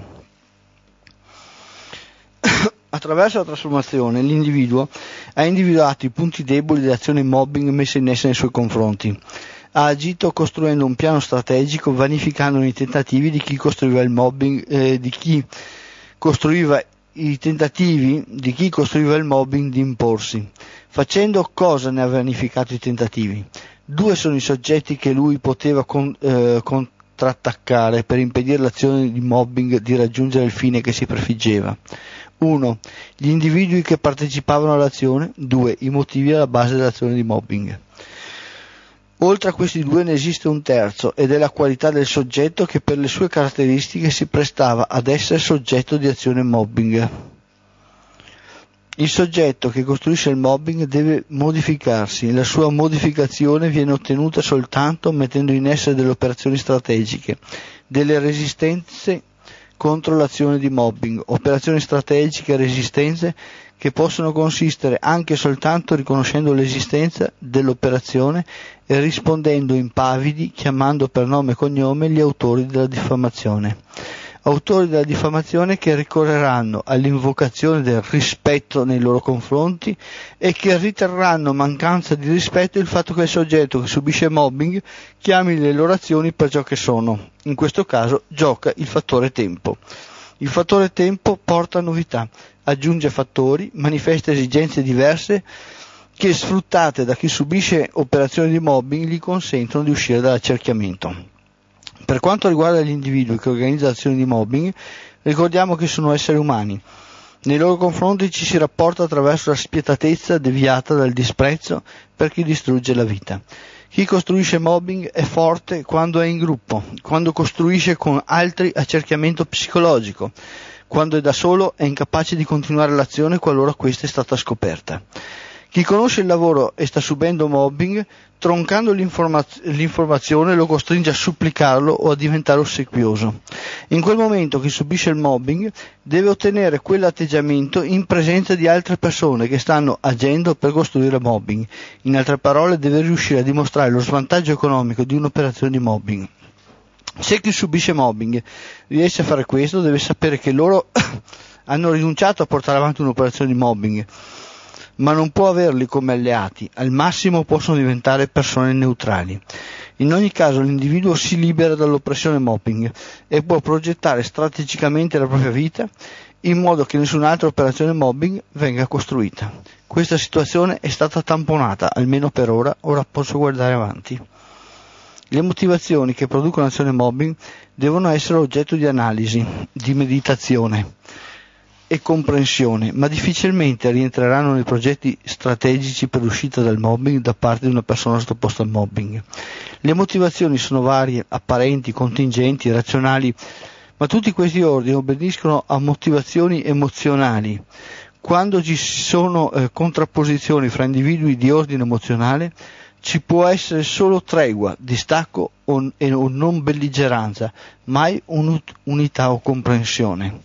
Attraverso la trasformazione l'individuo ha individuato i punti deboli dell'azione mobbing messa in essere nei suoi confronti. Ha agito costruendo un piano strategico, vanificando i tentativi di chi costruiva il mobbing, eh, di chi costruiva i tentativi di chi costruiva il mobbing di imporsi. Facendo cosa ne ha vanificato i tentativi? Due sono i soggetti che lui poteva con, eh, contrattaccare per impedire l'azione di mobbing di raggiungere il fine che si prefiggeva. Uno, gli individui che partecipavano all'azione. Due, i motivi alla base dell'azione di mobbing. Oltre a questi due ne esiste un terzo, ed è la qualità del soggetto che per le sue caratteristiche si prestava ad essere soggetto di azione mobbing. Il soggetto che costruisce il mobbing deve modificarsi, la sua modificazione viene ottenuta soltanto mettendo in essere delle operazioni strategiche, delle resistenze contro l'azione di mobbing, operazioni strategiche e resistenze che possono consistere anche soltanto riconoscendo l'esistenza dell'operazione e rispondendo impavidi chiamando per nome e cognome gli autori della diffamazione. autori della diffamazione che ricorreranno all'invocazione del rispetto nei loro confronti e che riterranno mancanza di rispetto il fatto che il soggetto che subisce mobbing chiami le loro azioni per ciò che sono. In questo caso gioca il fattore tempo. Il fattore tempo porta novità, aggiunge fattori, manifesta esigenze diverse che, sfruttate da chi subisce operazioni di mobbing, gli consentono di uscire dall'accerchiamento. Per quanto riguarda gli individui che organizzano azioni di mobbing, ricordiamo che sono esseri umani. Nei loro confronti ci si rapporta attraverso la spietatezza deviata dal disprezzo per chi distrugge la vita. Chi costruisce mobbing è forte quando è in gruppo, quando costruisce con altri accerchiamento psicologico, quando è da solo è incapace di continuare l'azione qualora questa è stata scoperta. Chi conosce il lavoro e sta subendo mobbing, troncando l'informaz- l'informazione, lo costringe a supplicarlo o a diventare ossequioso. In quel momento chi subisce il mobbing deve ottenere quell'atteggiamento in presenza di altre persone che stanno agendo per costruire mobbing. In altre parole, deve riuscire a dimostrare lo svantaggio economico di un'operazione di mobbing. Se chi subisce mobbing riesce a fare questo, deve sapere che loro hanno rinunciato a portare avanti un'operazione di mobbing, ma non può averli come alleati, al massimo possono diventare persone neutrali. In ogni caso l'individuo si libera dall'oppressione mobbing e può progettare strategicamente la propria vita in modo che nessun'altra operazione mobbing venga costruita. Questa situazione è stata tamponata, almeno per ora, ora posso guardare avanti. Le motivazioni che producono azione mobbing devono essere oggetto di analisi, di meditazione e comprensione, ma difficilmente rientreranno nei progetti strategici per l'uscita dal mobbing da parte di una persona sottoposta al mobbing. Le motivazioni sono varie, apparenti, contingenti, razionali, ma tutti questi ordini obbediscono a motivazioni emozionali. Quando ci sono eh, contrapposizioni fra individui di ordine emozionale, ci può essere solo tregua, distacco o, e, o non belligeranza, mai un'unità o comprensione.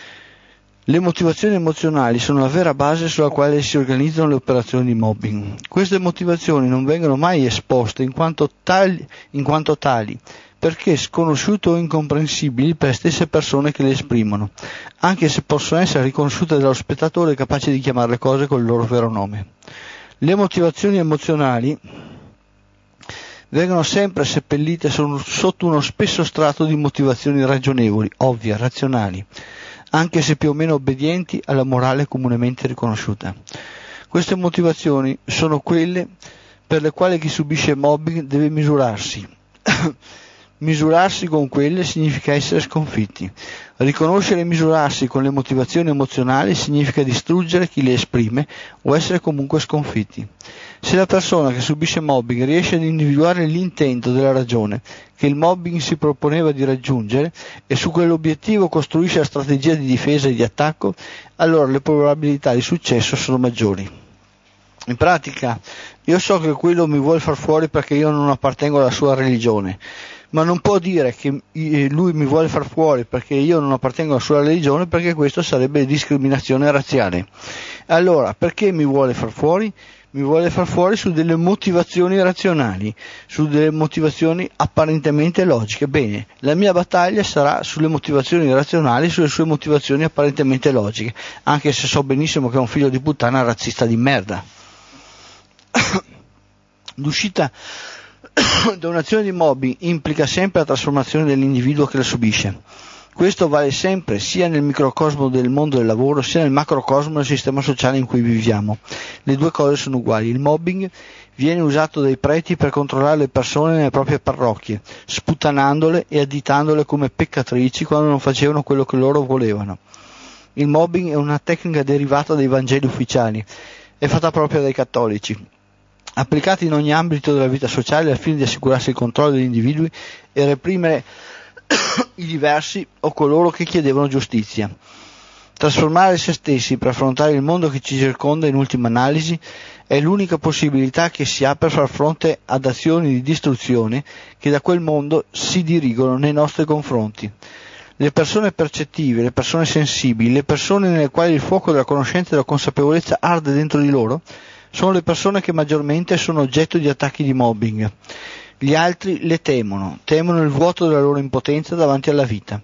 Le motivazioni emozionali sono la vera base sulla quale si organizzano le operazioni di mobbing. Queste motivazioni non vengono mai esposte in quanto tali, in quanto tali perché sconosciute o incomprensibili per le stesse persone che le esprimono, anche se possono essere riconosciute dallo spettatore capace di chiamare le cose col loro vero nome. Le motivazioni emozionali vengono sempre seppellite sotto uno spesso strato di motivazioni ragionevoli, ovvie, razionali, anche se più o meno obbedienti alla morale comunemente riconosciuta. Queste motivazioni sono quelle per le quali chi subisce mobbing deve misurarsi. Misurarsi con quelle significa essere sconfitti. Riconoscere e misurarsi con le motivazioni emozionali significa distruggere chi le esprime o essere comunque sconfitti. Se la persona che subisce mobbing riesce ad individuare l'intento della ragione che il mobbing si proponeva di raggiungere e su quell'obiettivo costruisce la strategia di difesa e di attacco, allora le probabilità di successo sono maggiori. In pratica, io so che quello mi vuole far fuori perché io non appartengo alla sua religione, ma non può dire che lui mi vuole far fuori perché io non appartengo alla sua religione, perché questo sarebbe discriminazione razziale. Allora, perché mi vuole far fuori? Mi vuole far fuori su delle motivazioni razionali, su delle motivazioni apparentemente logiche. Bene, la mia battaglia sarà sulle motivazioni razionali, sulle sue motivazioni apparentemente logiche, anche se so benissimo che è un figlio di puttana razzista di merda. L'uscita da un'azione di mobbing implica sempre la trasformazione dell'individuo che la subisce. Questo vale sempre sia nel microcosmo del mondo del lavoro sia nel macrocosmo del sistema sociale in cui viviamo. Le due cose sono uguali. Il mobbing viene usato dai preti per controllare le persone nelle proprie parrocchie, sputtanandole e additandole come peccatrici quando non facevano quello che loro volevano. Il mobbing è una tecnica derivata dai Vangeli ufficiali, è fatta propria dai cattolici, applicata in ogni ambito della vita sociale al fine di assicurarsi il controllo degli individui e reprimere i diversi o coloro che chiedevano giustizia. Trasformare se stessi per affrontare il mondo che ci circonda, in ultima analisi, è l'unica possibilità che si ha per far fronte ad azioni di distruzione che da quel mondo si dirigono nei nostri confronti. Le persone percettive, le persone sensibili, le persone nelle quali il fuoco della conoscenza e della consapevolezza arde dentro di loro, sono le persone che maggiormente sono oggetto di attacchi di mobbing. Gli altri le temono, temono il vuoto della loro impotenza davanti alla vita,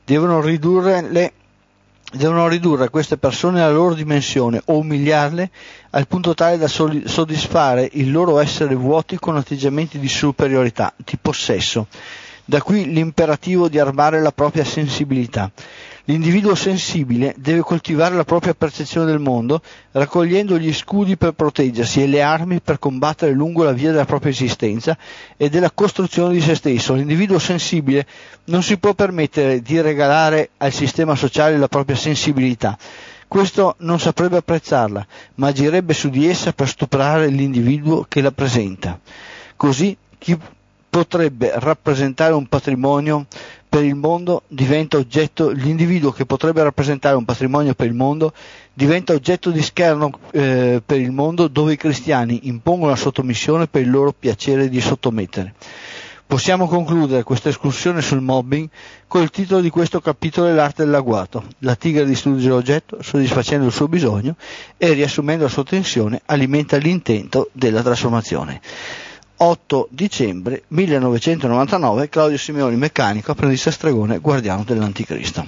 devono ridurre le devono ridurre queste persone alla loro dimensione o umiliarle al punto tale da soli- soddisfare il loro essere vuoti con atteggiamenti di superiorità, di possesso. Da qui l'imperativo di armare la propria sensibilità. L'individuo sensibile deve coltivare la propria percezione del mondo, raccogliendo gli scudi per proteggersi e le armi per combattere lungo la via della propria esistenza e della costruzione di se stesso. L'individuo sensibile non si può permettere di regalare al sistema sociale la propria sensibilità. Questo non saprebbe apprezzarla, ma agirebbe su di essa per stuprare l'individuo che la presenta. Così chi potrebbe rappresentare un patrimonio per il mondo diventa oggetto, l'individuo che potrebbe rappresentare un patrimonio per il mondo diventa oggetto di scherno eh, per il mondo, dove i cristiani impongono la sottomissione per il loro piacere di sottomettere. Possiamo concludere questa escursione sul mobbing col titolo di questo capitolo: L'arte dell'agguato. La tigre distrugge l'oggetto soddisfacendo il suo bisogno e, riassumendo la sua tensione, alimenta l'intento della trasformazione. otto dicembre millenovecentonovantanove, Claudio Simeoni, meccanico, apprendista stregone, guardiano dell'anticristo.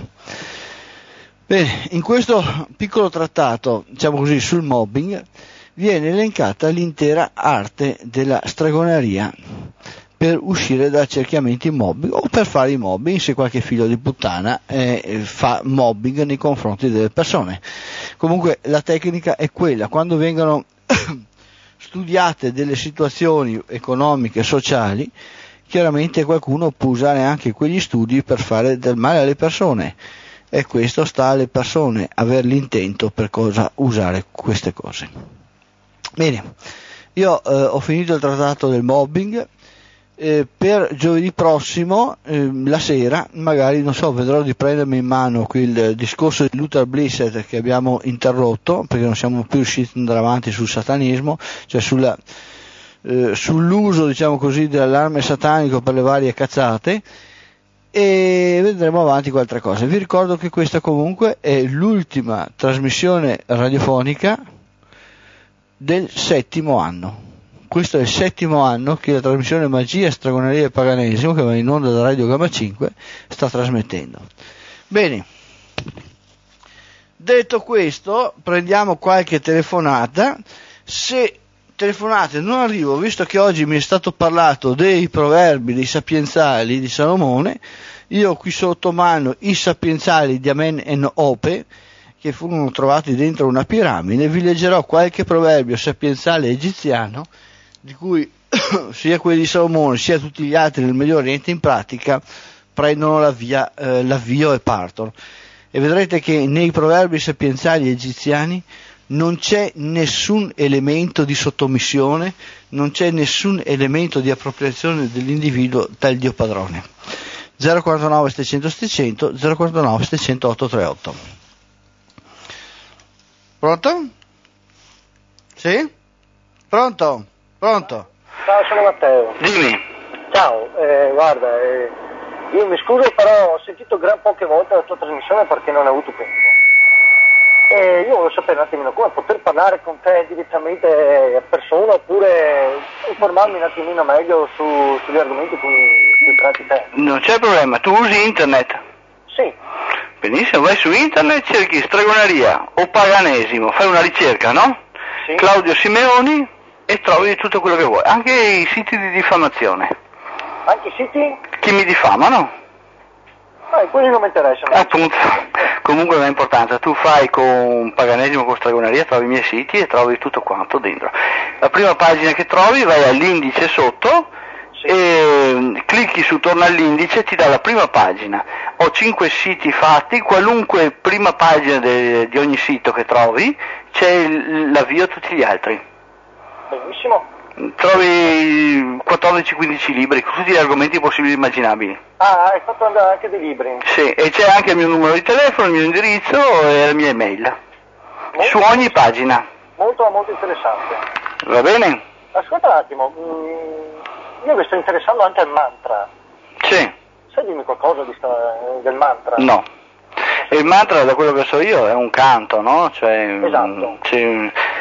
Bene, in questo piccolo trattato, diciamo così, sul mobbing, viene elencata l'intera arte della stregoneria per uscire da cerchiamenti mobbing o per fare i mobbing, se qualche figlio di puttana eh, fa mobbing nei confronti delle persone. Comunque la tecnica è quella: quando vengono studiate delle situazioni economiche e sociali, chiaramente qualcuno può usare anche quegli studi per fare del male alle persone, e questo sta alle persone avere l'intento per cosa usare queste cose. Bene, io eh, ho finito il trattato del mobbing. Eh, per giovedì prossimo, eh, la sera, magari, non so, vedrò di prendermi in mano qui il discorso di Luther Blissett che abbiamo interrotto, perché non siamo più riusciti ad andare avanti sul satanismo, cioè sulla, eh, sull'uso, diciamo così, dell'allarme satanico per le varie cazzate, e vedremo avanti con altre cose. Vi ricordo che questa comunque è l'ultima trasmissione radiofonica del settimo anno. Questo è il settimo anno che la trasmissione Magia, Stregoneria e Paganesimo, che va in onda da Radio Gamma cinque, sta trasmettendo. Bene, detto questo, prendiamo qualche telefonata. Se telefonate non arrivo, visto che oggi mi è stato parlato dei proverbi, dei sapienzali di Salomone, io ho qui sotto mano i sapienzali di Amen en Ope, che furono trovati dentro una piramide. Vi leggerò qualche proverbio sapienzale egiziano, di cui sia quelli di Salomone sia tutti gli altri del Medio Oriente in pratica prendono la via, eh, l'avvio e partono. E vedrete che nei proverbi sapienzali egiziani non c'è nessun elemento di sottomissione, non c'è nessun elemento di appropriazione dell'individuo dal Dio padrone. zero quarantanove settecento settecento, zero quarantanove settecento ottocentottrentotto. Pronto? Sì? Pronto? Pronto? Ciao, sono Matteo. Dimmi. Ciao, eh, guarda, eh, io mi scuso, però ho sentito gran poche volte la tua trasmissione perché non ho avuto tempo. E io volevo sapere un attimino come poter parlare con te direttamente a persona, oppure informarmi un attimino meglio su, sugli argomenti cui, cui tratti te. Non c'è problema, tu usi internet? Sì. Benissimo, vai su internet, cerchi stregoneria o paganesimo, fai una ricerca, no? Sì. Claudio Simeoni, e trovi tutto quello che vuoi, anche i siti di diffamazione. Anche i siti? Che mi diffamano? Eh, quelli non mi interessano. Appunto, comunque non è importante, tu fai con paganesimo, con stregoneria, trovi i miei siti e trovi tutto quanto dentro. La prima pagina che trovi, vai all'indice sotto, sì, e clicchi su torna all'indice, ti dà la prima pagina. Ho cinque siti fatti, qualunque prima pagina de, di ogni sito che trovi c'è l'avvio a tutti gli altri. Benissimo. Trovi quattordici quindici libri con tutti gli argomenti possibili e immaginabili. Ah, hai fatto anche dei libri? Sì, e c'è anche il mio numero di telefono, il mio indirizzo e la mia email. Molto su ogni pagina. Molto, molto interessante. Va bene? Ascolta un attimo, io mi sto interessando anche al mantra. Sì. Sai dirmi qualcosa di sta, del mantra? No. Il mantra, da quello che so io, è un canto, no? Cioè, esatto. Cioè,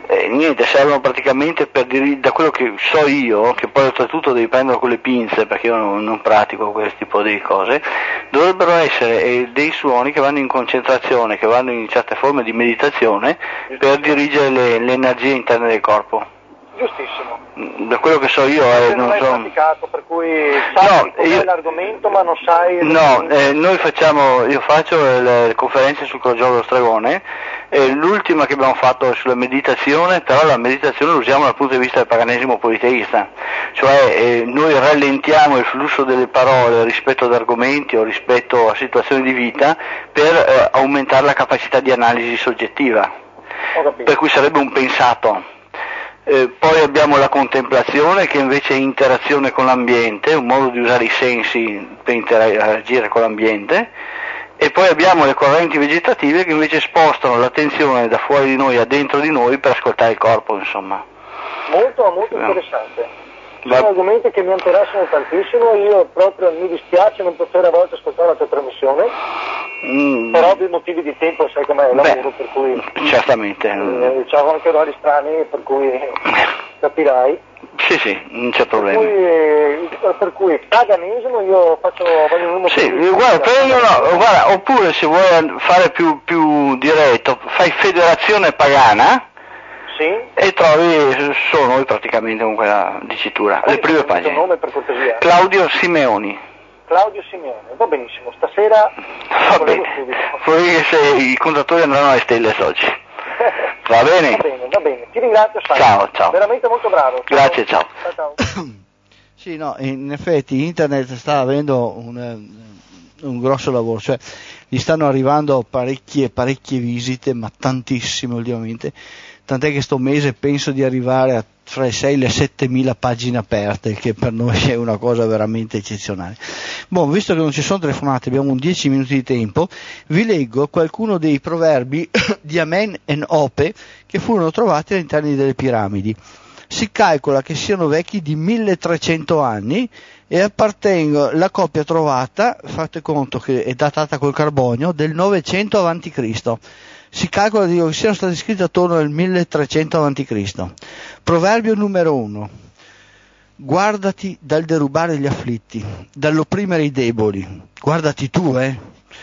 Eh, niente, servono praticamente per dir- da quello che so io, che poi oltretutto devi prenderlo con le pinze perché io non, non pratico questo tipo di cose, dovrebbero essere eh, dei suoni che vanno in concentrazione, che vanno in certe forme di meditazione per dirigere le, le energie interne del corpo. Giustissimo. Da quello che so io, eh, non, non non hai so. praticato, per cui sai No, cos'è io... l'argomento, ma non sai. No, eh, noi facciamo, io faccio le, le conferenze sul crogiolo dello stregone, e l'ultima che abbiamo fatto è sulla meditazione, però la meditazione la usiamo dal punto di vista del paganesimo politeista, cioè eh, noi rallentiamo il flusso delle parole rispetto ad argomenti o rispetto a situazioni di vita per eh, aumentare la capacità di analisi soggettiva, per cui sarebbe un pensato. Eh, poi abbiamo la contemplazione, che invece è interazione con l'ambiente, un modo di usare i sensi per interagire con l'ambiente, e poi abbiamo le correnti vegetative che invece spostano l'attenzione da fuori di noi a dentro di noi per ascoltare il corpo, insomma. Molto, molto interessante. Sono Va... argomenti che mi interessano tantissimo, io proprio mi dispiace non poter a volte ascoltare la tua trasmissione, mm. per ovvi motivi di tempo, sai com'è il lavoro, per cui... Certamente. Eh, c'ho anche orari strani, per cui capirai. Sì, sì, non c'è problema. Per cui, eh, per cui paganesimo io faccio... voglio sì, guarda, prendo, no, guarda, oppure se vuoi fare più, più diretto, fai federazione pagana. Sì? E trovi solo noi praticamente con quella dicitura, le prime pagine. Nome per cortesia? Claudio Simeoni. Claudio Simeoni, va benissimo, stasera va bene, poi se i contatori andranno alle stelle oggi. Va bene? Va bene, va bene, ti ringrazio, Simon. Ciao, ciao. Veramente molto bravo. Ciao. Grazie, ciao. Ciao, ciao. Sì, no, in effetti internet sta avendo un, un grosso lavoro, cioè gli stanno arrivando parecchie, parecchie visite, ma tantissime ultimamente, tant'è che sto mese penso di arrivare a fra le sei e le settemila pagine aperte, che per noi è una cosa veramente eccezionale. Boh, visto che non ci sono telefonate, abbiamo un dieci minuti di tempo, vi leggo qualcuno dei proverbi di Amen e Ope che furono trovati all'interno delle piramidi. Si calcola che siano vecchi di milletrecento anni e appartengono, la coppia trovata, fate conto che è datata col carbonio, del novecento avanti Cristo. Si calcola dico, che siano stati scritti attorno al milletrecento avanti Cristo. Proverbio numero uno. Guardati dal derubare gli afflitti, dall'opprimere i deboli. Guardati tu, eh?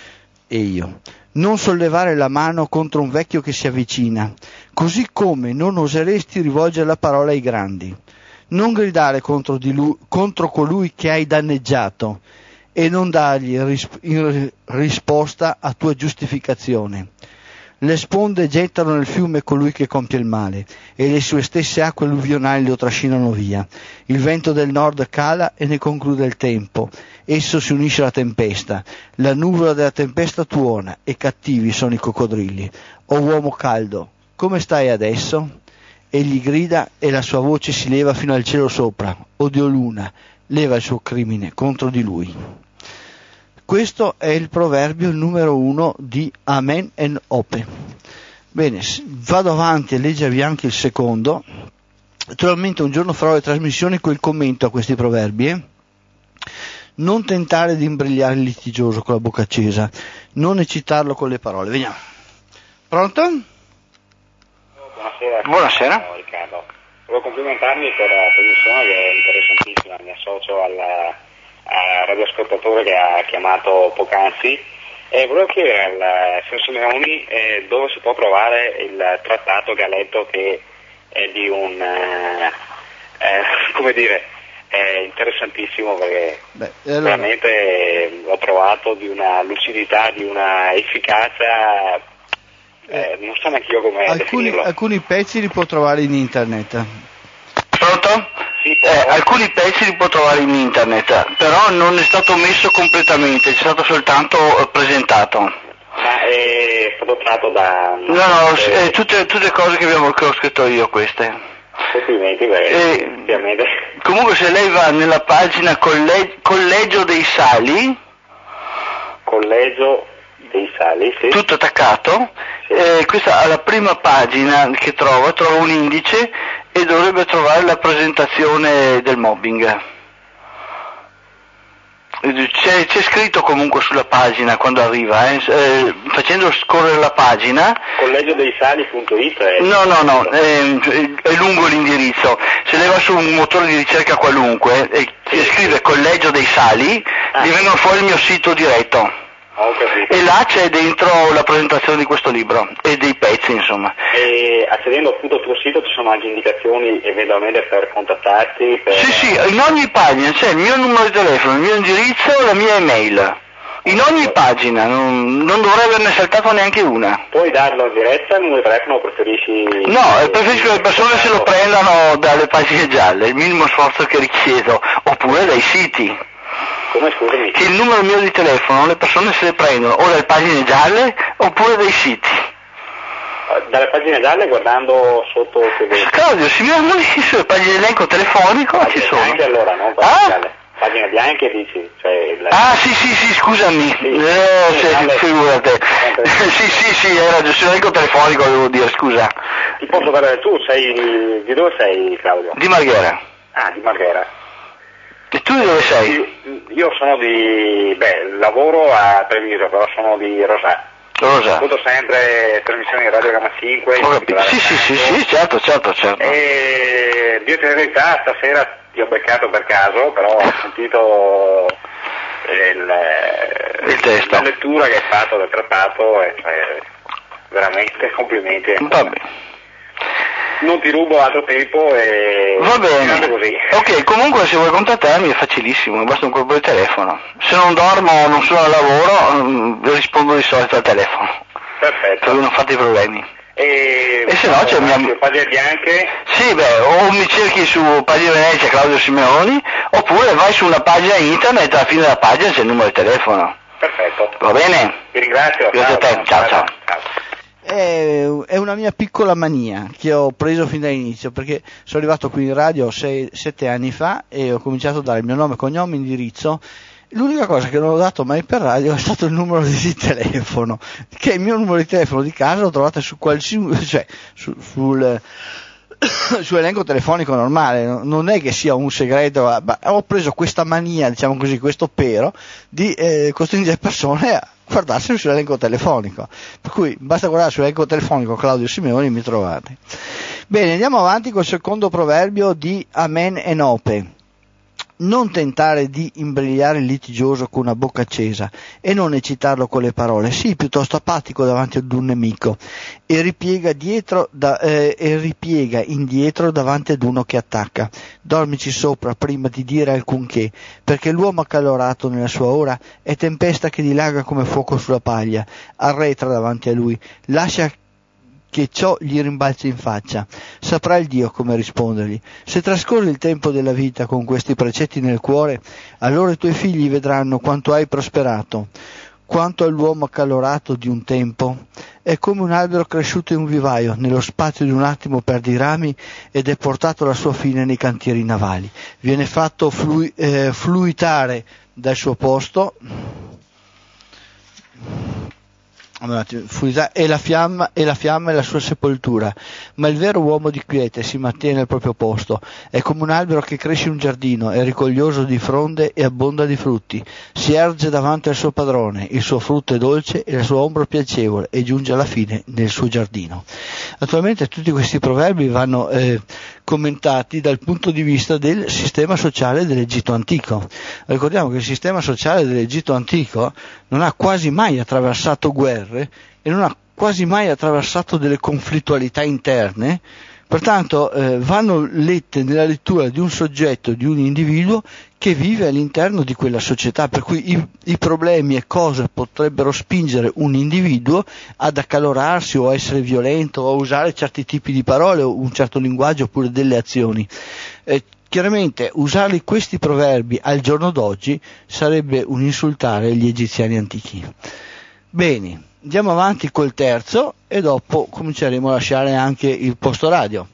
E io. Non sollevare la mano contro un vecchio che si avvicina, così come non oseresti rivolgere la parola ai grandi. Non gridare contro, di lui, contro colui che hai danneggiato e non dargli risp- in risposta a tua giustificazione. Le sponde gettano nel fiume colui che compie il male, e le sue stesse acque alluvionali lo trascinano via. Il vento del nord cala e ne conclude il tempo. Esso si unisce alla tempesta. La nuvola della tempesta tuona, e cattivi sono i coccodrilli. O uomo caldo, come stai adesso? Egli grida e la sua voce si leva fino al cielo sopra. O Dio luna, leva il suo crimine contro di lui. Questo è il proverbio numero uno di Amen e Ope. Bene, vado avanti a leggervi anche il secondo. Naturalmente un giorno farò le trasmissioni con il commento a questi proverbi. Eh? Non tentare di imbrigliare il litigioso con la bocca accesa, non eccitarlo con le parole. Veniamo. Pronto? Buonasera. Buonasera. Ciao, Riccardo. Volevo complimentarmi per la trasmissione che è interessantissima, mi associo alla radioascoltatore che ha chiamato poc'anzi e volevo chiedere al signor Simeoni eh, dove si può trovare il trattato che ha letto, che è di un eh, eh, come dire è interessantissimo, perché Beh, allora... veramente eh, l'ho trovato di una lucidità, di una efficacia, eh, non so neanche io come alcuni, definirlo. Alcuni pezzi li può trovare in internet. Pronto? Eh, alcuni pezzi li può trovare in internet, però non è stato messo completamente, è stato soltanto presentato. Ma è stato tratto da... No, no, eh, tutte, tutte cose che, abbiamo, che ho scritto io queste. Complimenti, eh, ovviamente. Comunque se lei va nella pagina colle- Collegio dei Sali... Collegio dei Sali, sì. Tutto attaccato, sì. eh, questa alla prima pagina che trova, trova un indice e dovrebbe trovare la presentazione del mobbing. C'è, c'è scritto comunque sulla pagina quando arriva, eh, eh, facendo scorrere la pagina. collegio dei sali punto it è... No, no, no, è, è lungo l'indirizzo. Se lei va su un motore di ricerca qualunque e sì. scrive Collegio dei Sali, ah. gli vengono fuori il mio sito diretto. Ho capito. E là c'è dentro la presentazione di questo libro e dei pezzi, insomma. E accedendo appunto al tuo sito ci sono anche indicazioni eventualmente per contattarti? Per... Sì, sì, in ogni pagina c'è il mio numero di telefono, il mio indirizzo e la mia email. In ogni pagina, non, non dovrei averne saltato neanche una. Puoi darlo in diretta il numero di telefono o preferisci... No, preferisco che le persone se lo prendano dalle pagine gialle, il minimo sforzo che richiedo, oppure dai siti. Come, scusami? Che il numero mio di telefono le persone se le prendono o dalle pagine gialle oppure dai siti. Dalle pagine gialle guardando sotto che vedi? Claudio, si vedono lì sulle pagine di elenco telefonico, pagine ci sono. Bianche allora, no? Pagine ah? gialle. Pagine bianche dici? Cioè, la... Ah sì sì sì, scusami, sì. Eh, sì, sì, figurate. sì sì sì, era giusto l'elenco telefonico, devo dire, scusa. Ti posso parlare tu, sei di dove sei, Claudio? Di Marghera. Ah, di Marghera. E tu di dove sei? Io sono di, beh, lavoro a Treviso, però sono di Rosà. Rosa. Ascolto sempre trasmissioni di Radio Gamma cinque. Ho capito. Sì, sì, sì, sì, certo, certo, certo. E Dio te la verità, stasera ti ho beccato per caso, però ho sentito il, il testo. La lettura che hai fatto del trattato e cioè, veramente complimenti. Vabbè. Non ti rubo altro tempo e... Va bene, così. Ok, comunque se vuoi contattarmi è facilissimo, mi basta un colpo di telefono. Se non dormo o non sono al lavoro, mh, rispondo di solito al telefono. Perfetto. Così non fate i problemi. E, e se no c'è mia... pagine bianche? Sì, beh, o mi cerchi su Pagine Venezia Claudio Simeoni, oppure vai su una pagina internet, alla fine della pagina c'è il numero di telefono. Perfetto. Va bene? Ti ringrazio. Grazie a te, ciao ciao. ciao. ciao. È una mia piccola mania che ho preso fin dall'inizio, perché sono arrivato qui in radio sei, sette anni fa e ho cominciato a dare il mio nome, cognome, indirizzo. L'unica cosa che non ho dato mai per radio è stato il numero di telefono, che è il mio numero di telefono di casa, lo trovate su qualsiasi, cioè su, sul sull'elenco telefonico normale, non è che sia un segreto, ma ho preso questa mania, diciamo così, questo pero di eh, costringere persone a guardarselo sull'elenco telefonico, per cui basta guardare sull'elenco telefonico Claudio Simeoni e mi trovate. Bene, andiamo avanti col secondo proverbio di Amen e Nope. Non tentare di imbrigliare il litigioso con una bocca accesa e non eccitarlo con le parole, sii piuttosto apatico davanti ad un nemico e ripiega, dietro da, eh, e ripiega indietro davanti ad uno che attacca. Dormici sopra prima di dire alcunché, perché l'uomo accalorato nella sua ora è tempesta che dilaga come fuoco sulla paglia. Arretra davanti a lui, lascia che ciò gli rimbalzi in faccia. Saprà il Dio come rispondergli. Se trascorri il tempo della vita con questi precetti nel cuore, allora i tuoi figli vedranno quanto hai prosperato. Quanto all'uomo accalorato di un tempo, è come un albero cresciuto in un vivaio, nello spazio di un attimo perde i rami ed è portato alla sua fine nei cantieri navali. Viene fatto flui, eh, fluitare dal suo posto e la fiamma e la fiamma è la sua sepoltura, ma il vero uomo di quiete si mantiene al proprio posto, è come un albero che cresce in un giardino, è rigoglioso di fronde e abbonda di frutti, si erge davanti al suo padrone, il suo frutto è dolce e la sua ombra piacevole e giunge alla fine nel suo giardino. Attualmente tutti questi proverbi vanno eh, commentati dal punto di vista del sistema sociale dell'Egitto antico. Ricordiamo che il sistema sociale dell'Egitto antico non ha quasi mai attraversato guerre e non ha quasi mai attraversato delle conflittualità interne, pertanto eh, vanno lette nella lettura di un soggetto, di un individuo che vive all'interno di quella società, per cui i, i problemi e cose potrebbero spingere un individuo ad accalorarsi o a essere violento o a usare certi tipi di parole o un certo linguaggio oppure delle azioni. Eh, chiaramente usare questi proverbi al giorno d'oggi sarebbe un insultare gli egiziani antichi. Bene, andiamo avanti col terzo e dopo cominceremo a lasciare anche il posto radio.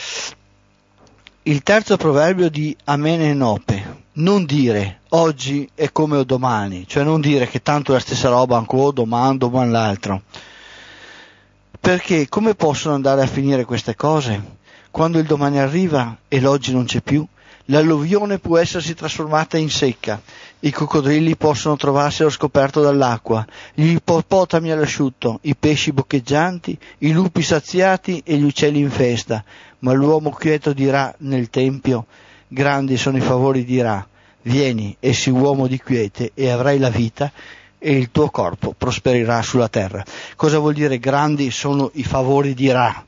Il terzo proverbio di Amen e Nope. Non dire oggi è come domani, cioè non dire che tanto è la stessa roba ancora domani, domani l'altro. Perché come possono andare a finire queste cose? Quando il domani arriva e l'oggi non c'è più, l'alluvione può essersi trasformata in secca, i coccodrilli possono trovarsi allo scoperto dall'acqua, gli ippopotami all'asciutto, i pesci boccheggianti, i lupi saziati e gli uccelli in festa, ma l'uomo quieto dirà nel tempio, grandi sono i favori di Ra, vieni, essi uomo di quiete, e avrai la vita, e il tuo corpo prospererà sulla terra. Cosa vuol dire grandi sono i favori di Ra?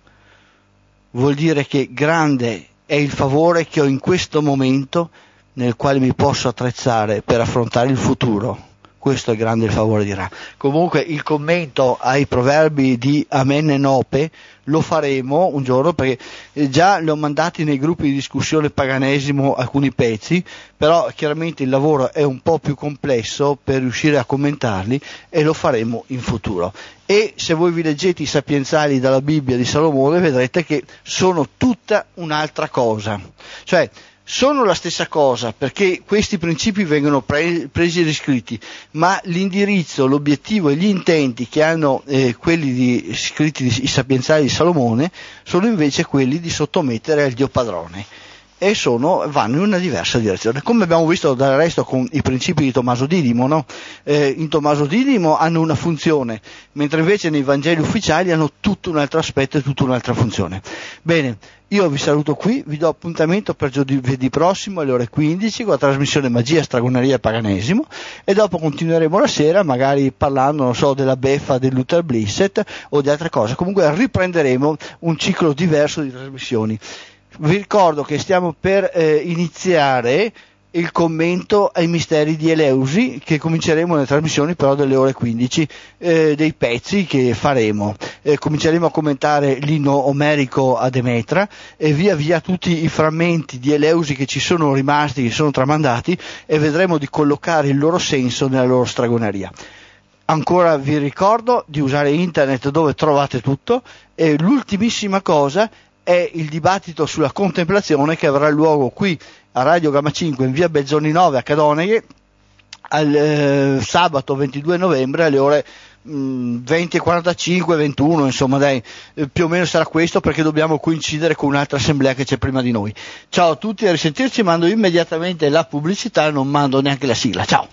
Vuol dire che grande è il favore che ho in questo momento nel quale mi posso attrezzare per affrontare il futuro. Questo è grande il favore di Ra. Comunque il commento ai proverbi di Amenenope lo faremo un giorno, perché già li ho mandati nei gruppi di discussione paganesimo alcuni pezzi, però chiaramente il lavoro è un po' più complesso per riuscire a commentarli, e lo faremo in futuro. E se voi vi leggete i sapienzali dalla Bibbia di Salomone vedrete che sono tutta un'altra cosa, cioè sono la stessa cosa, perché questi principi vengono pre- presi e riscritti, ma l'indirizzo, l'obiettivo e gli intenti che hanno eh, quelli di, scritti i sapienzali di Salomone sono invece quelli di sottomettere al Dio padrone, e sono, vanno in una diversa direzione, come abbiamo visto del resto con i principi di Tommaso Didimo, no? Eh, in Tommaso Didimo hanno una funzione, mentre invece nei Vangeli ufficiali hanno tutto un altro aspetto e tutta un'altra funzione. Bene, io vi saluto qui, vi do appuntamento per giovedì prossimo alle ore quindici con la trasmissione Magia, Stragoneria e Paganesimo, e dopo continueremo la sera magari parlando, non so, della beffa del Luther Blissett o di altre cose. Comunque riprenderemo un ciclo diverso di trasmissioni. Vi ricordo che stiamo per eh, iniziare il commento ai misteri di Eleusi, che cominceremo nelle trasmissioni però delle ore quindici, eh, dei pezzi che faremo. Eh, cominceremo a commentare l'inno omerico a Demetra, e via via tutti i frammenti di Eleusi che ci sono rimasti, che sono tramandati, e vedremo di collocare il loro senso nella loro stragoneria. Ancora vi ricordo di usare internet, dove trovate tutto, e l'ultimissima cosa è il dibattito sulla contemplazione, che avrà luogo qui a Radio Gamma cinque in via Bezzoni nove a Cadoneghe al eh, sabato ventidue novembre alle ore mh, venti e quarantacinque, ventuno, insomma dai, eh, più o meno sarà questo, perché dobbiamo coincidere con un'altra assemblea che c'è prima di noi. Ciao a tutti, a risentirci, mando immediatamente la pubblicità, non mando neanche la sigla, ciao.